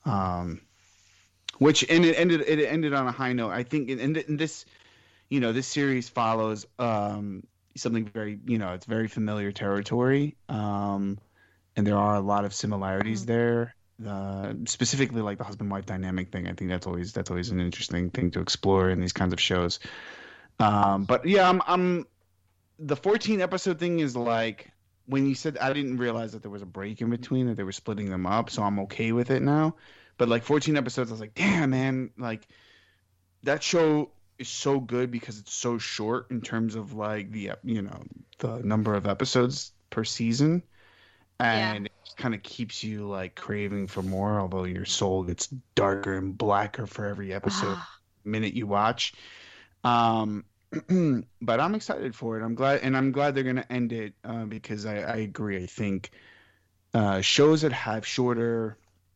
which it ended on a high note. I think in this, this series follows something very, it's very familiar territory, and there are a lot of similarities there. Specifically, like the husband-wife dynamic thing. I think that's always an interesting thing to explore in these kinds of shows. But yeah, I'm the 14 episode thing is like when you said, I didn't realize that there was a break in between, that they were splitting them up, so I'm okay with it now. But like 14 episodes, I was like, damn, man, like that show is so good because it's so short in terms of like the number of episodes per season. And it kind of keeps you like craving for more, although your soul gets darker and blacker for every episode minute you watch. But I'm excited for it. I'm glad they're going to end it because I agree. I think shows that have shorter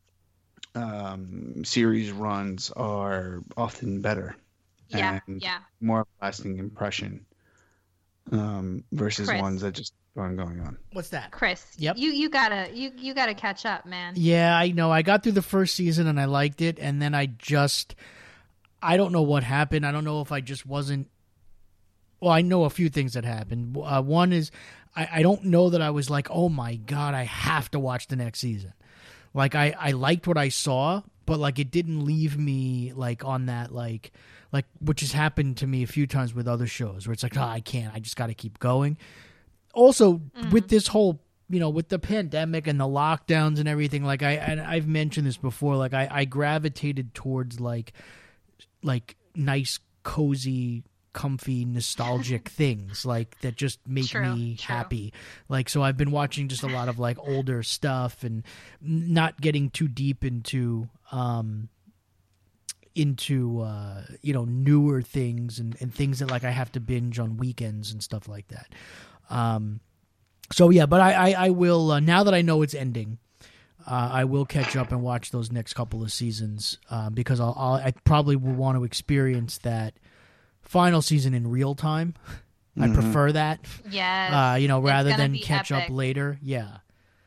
series runs are often better. And more lasting impression versus Chris. Ones that just going on. What's that? Chris, Yep. You gotta catch up, man. Yeah, I know. I got through the first season and I liked it, and then I don't know what happened. I don't know if I just wasn't. Well, I know a few things that happened. One is I don't know that I was like, oh my God, I have to watch the next season. Like I liked what I saw, but like it didn't leave me like on that like which has happened to me a few times with other shows where it's like, oh, I can't. I just got to keep going. Also, with this whole, with the pandemic and the lockdowns and everything, like I've mentioned this before, like I gravitated towards like nice, cozy, comfy, nostalgic things like that just make me happy. Like, so I've been watching just a lot of like older stuff and not getting too deep into newer things and things that like I have to binge on weekends and stuff like that. So yeah, but I will now that I know it's ending, I will catch up and watch those next couple of seasons because I probably will want to experience that final season in real time. I prefer that. Yes. Rather than catch up later. Yeah.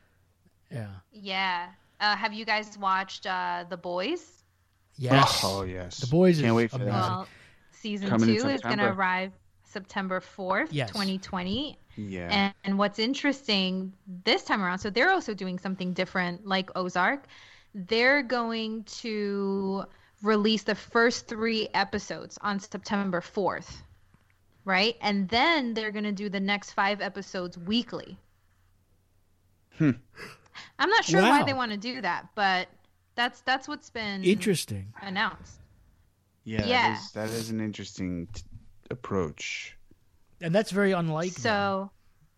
Have you guys watched The Boys? Yes. Oh yes. The Boys. Can't wait for amazing. that. Well, season Coming 2 is going to arrive September 4th, Yes. 2020. Yeah. And what's interesting this time around, so they're also doing something different like Ozark. They're going to release the first 3 episodes on September 4th, right? And then they're going to do the next 5 episodes weekly. I'm not sure why they want to do that, but that's what's been interesting announced. Yeah. That is an interesting approach. And that's very unlike So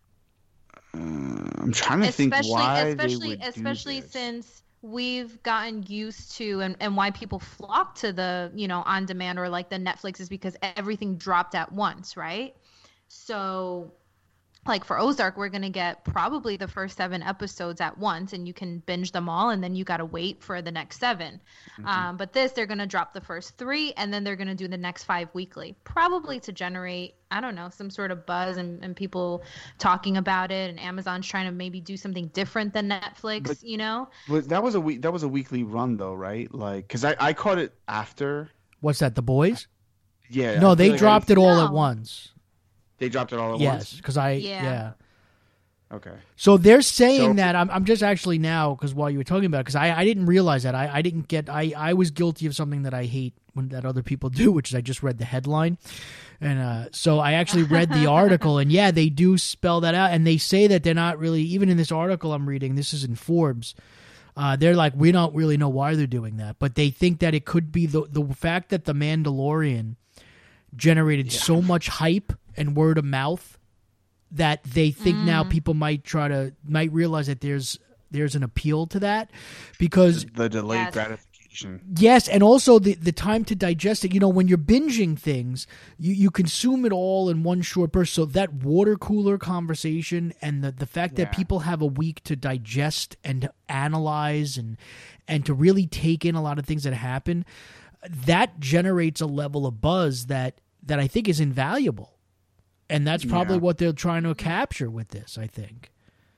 I'm trying to think why they would do especially this. since we've gotten used to and why people flock to the on demand or like the Netflix is because everything dropped at once, right? So like for Ozark, we're going to get probably the first 7 episodes at once and you can binge them all and then you got to wait for the next 7. But they're going to drop the first 3 and then they're going to do the next 5 weekly, probably to generate, I don't know, some sort of buzz and people talking about it, and Amazon's trying to maybe do something different than Netflix, But that was a weekly run though, right? Like, cause I caught it after. What's that? The Boys? Yeah. No, I they feel like dropped it all at once. They dropped it all at Yes, once? because yeah. Okay. So they're saying that I'm just actually now, because while you were talking about it, because I didn't realize that. I didn't get, I was guilty of something that I hate that other people do, which is I just read the headline. And so I actually read the article, and yeah, they do spell that out. And they say that they're not really, even in this article I'm reading, this is in Forbes, they're like, we don't really know why they're doing that. But they think that it could be the fact that The Mandalorian generated so much hype and word of mouth that they think now people might realize that there's an appeal to that, because The delayed Yes. gratification. yes, and also the time to digest it. When you're binging things, you consume it all in one short burst. So that water cooler conversation and the fact that Yeah. people have a week to digest and to analyze and to really take in a lot of things that happen, that generates a level of buzz that I think is invaluable. And that's probably Yeah. what they're trying to capture with this, I think.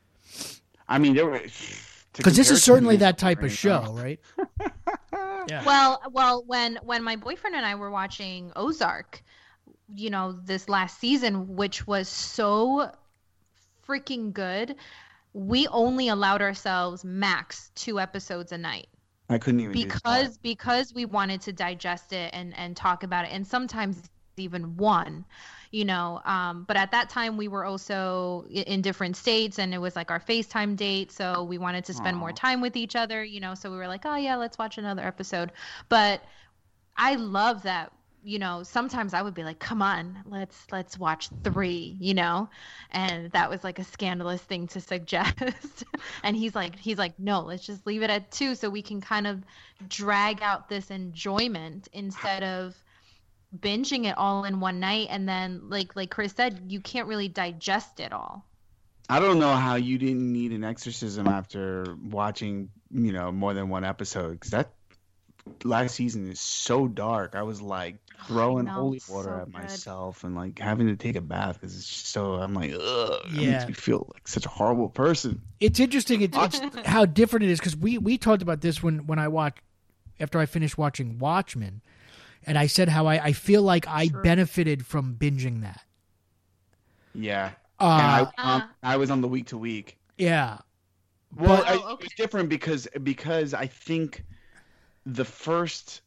I mean, there were Because this is certainly that type of right show, right? Yeah. Well, when my boyfriend and I were watching Ozark, this last season, which was so freaking good, we only allowed ourselves max 2 episodes a night. I couldn't even do that. because we wanted to digest it and talk about it, and sometimes even one, but at that time we were also in different states, and it was like our FaceTime date, so we wanted to spend more time with each other, so we were like, oh yeah, let's watch another episode. But I love that, sometimes I would be like, come on, let's watch 3, and that was like a scandalous thing to suggest. And he's like, no, let's just leave it at 2 so we can kind of drag out this enjoyment instead of binging it all in one night. And then like Chris said, you can't really digest it all. I don't know how you didn't need an exorcism after watching, more than one episode, because that last season is so dark. I was like throwing know, holy it's water so at good. myself and like having to take a bath because it's just so. I'm like, ugh. It Yeah. makes me feel like such a horrible person. It's interesting. It's how different it is, because we talked about this when after I finished watching Watchmen, and I said how I feel like I benefited from binging that. Yeah. And Uh-huh. I was on the week to week. Yeah, Well, But- it was different because I think the first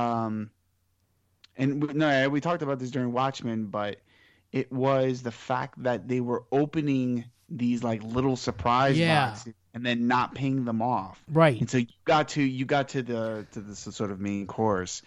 we talked about this during Watchmen, but it was the fact that they were opening these like little surprise boxes and then not paying them off. right. And so you got to the sort of main course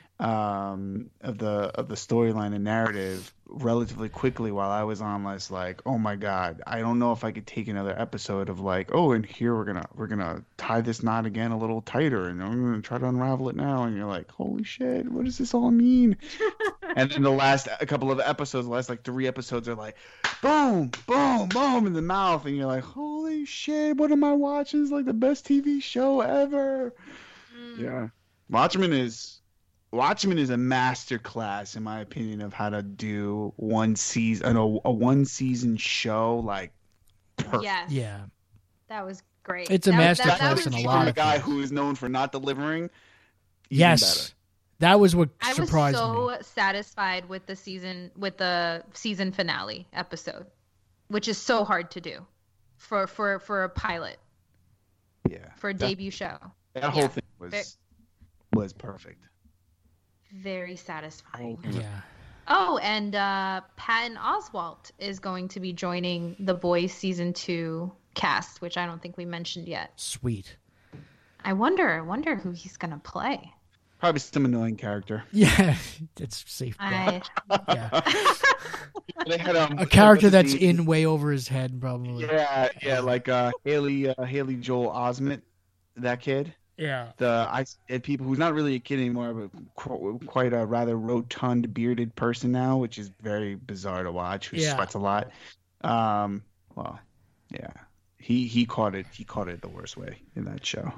of the storyline and narrative relatively quickly, while I was on this like, oh my god, I don't know if I could take another episode of like, oh, and here we're gonna tie this knot again a little tighter, and I'm gonna try to unravel it now, and you're like, holy shit, what does this all mean? And then the last couple of episodes, the last like 3 episodes are like, boom, boom, boom in the mouth, and you're like, holy shit, what am I watching? It's like the best TV show ever. Yeah, Watchmen is a master class, in my opinion, of how to do one season, a 1-season show like perfect. Yes. Yeah, That was great. It's a That- masterclass that was in a really lot From of a guy things. who is known for not delivering. Even yes, better. that was what I was surprised so me. satisfied with the season finale episode, which is so hard to do for a pilot, Yeah, for a debut show. that whole Yeah. thing Ve- was perfect. Very satisfying. Yeah, Oh, and Patton Oswalt is going to be joining The Boys season 2 cast, which I don't think we mentioned yet. sweet. I wonder who he's gonna play. Probably some annoying character. Yeah, it's safe. bet. Yeah, They had a character what's that's his name? in way over his head, probably. Yeah, like Haley Joel Osment, that kid. Yeah. The Ice Dead People, who's not really a kid anymore, but quite a rather rotund, bearded person now, which is very bizarre to watch. Who Yeah. sweats a lot. Well, yeah, he caught it. He caught it the worst way in that show.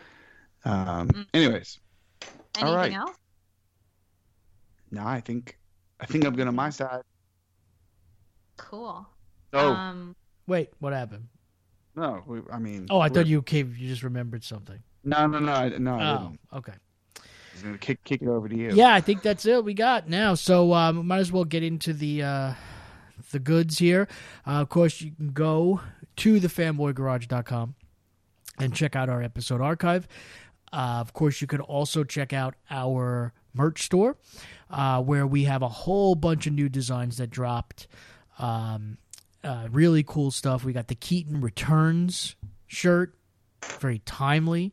Anyways, Anything All right. else? no, I think I'm going on my side. Cool. So Wait, what happened? no, I mean. Oh, I thought you just remembered something. No, I didn't. Oh, okay. I was gonna kick it over to you. Yeah, I think that's it. We got now. So we might as well get into the goods here. Of course, you can go to thefanboygarage.com and check out our episode archive. Of course, you could also check out our merch store, where we have a whole bunch of new designs that dropped. Really cool stuff. We got the Keaton Returns shirt, very timely.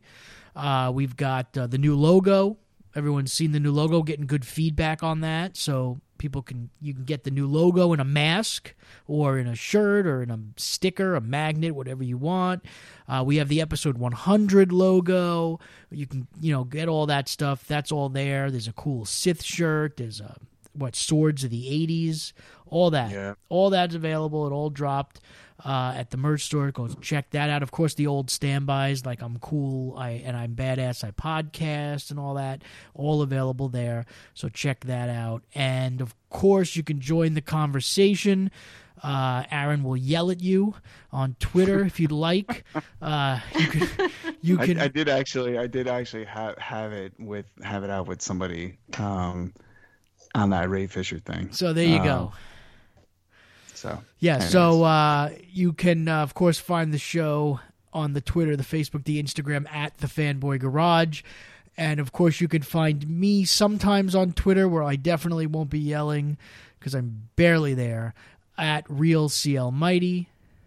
We've got the new logo. Everyone's seen the new logo, getting good feedback on that. So you can get the new logo in a mask or in a shirt or in a sticker, a magnet, whatever you want. We have the episode 100 logo. You can, get all that stuff. That's all there. There's a cool Sith shirt. There's Swords of the 80s. All that. Yeah. All that's available. It all dropped at the merch store. Go check that out. Of course, the old standbys like I'm Cool, I'm Badass, I Podcast, and all that. All available there. So check that out. And, of course, you can join the conversation. Aaron will yell at you on Twitter if you'd like. You can. I did actually have it out with somebody on that Ray Fisher thing. So there you go. So yeah, so you can of course find the show on the Twitter, the Facebook, the Instagram at the Fanboy Garage. And of course you can find me sometimes on Twitter where I definitely won't be yelling because I'm barely there. At Real CL Mighty.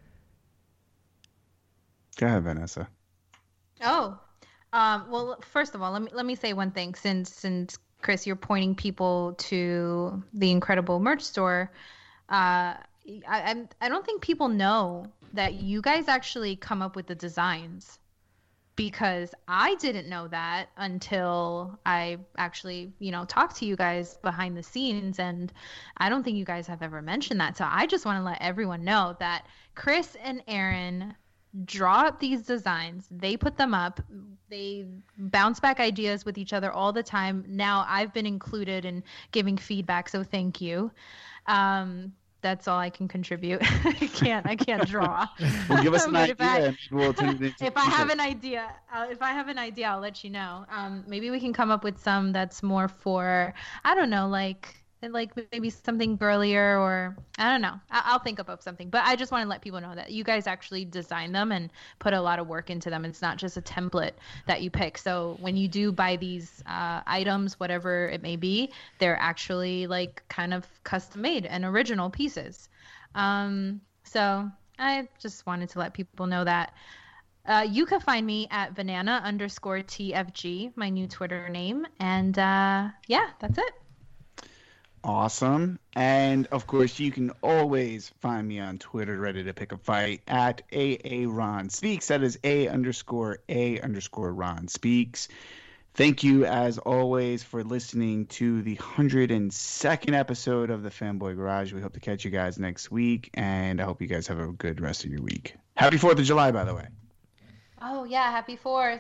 Go ahead, Vanessa. Oh, well, first of all, let me say one thing. Since Chris, you're pointing people to the incredible merch store. I don't think people know that you guys actually come up with the designs. Because I didn't know that until I actually, talked to you guys behind the scenes. And I don't think you guys have ever mentioned that. So I just want to let everyone know that Chris and Aaron draw up these designs. They put them up. They bounce back ideas with each other all the time. Now I've been included in giving feedback. So thank you. That's all I can contribute. I can't draw. Well, give us an idea. If I have an idea, I'll let you know. Maybe we can come up with some that's more for, I don't know, like maybe something girlier, or I don't know. I'll think of something. But I just want to let people know that you guys actually design them and put a lot of work into them. It's not just a template that you pick. So when you do buy these items, whatever it may be, they're actually like kind of custom made and original pieces. So I just wanted to let people know that. You can find me at Vanana_TFG, my new Twitter name. And yeah, that's it. Awesome. And of course, you can always find me on Twitter, ready to pick a fight at @AARon Speaks. That is @A_Ron Speaks. Thank you, as always, for listening to the 102nd episode of the Fanboy Garage. We hope to catch you guys next week, and I hope you guys have a good rest of your week. Happy 4th of July, by the way. Oh, yeah. Happy 4th.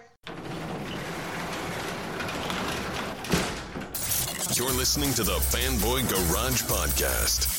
You're listening to the Fanboy Garage Podcast.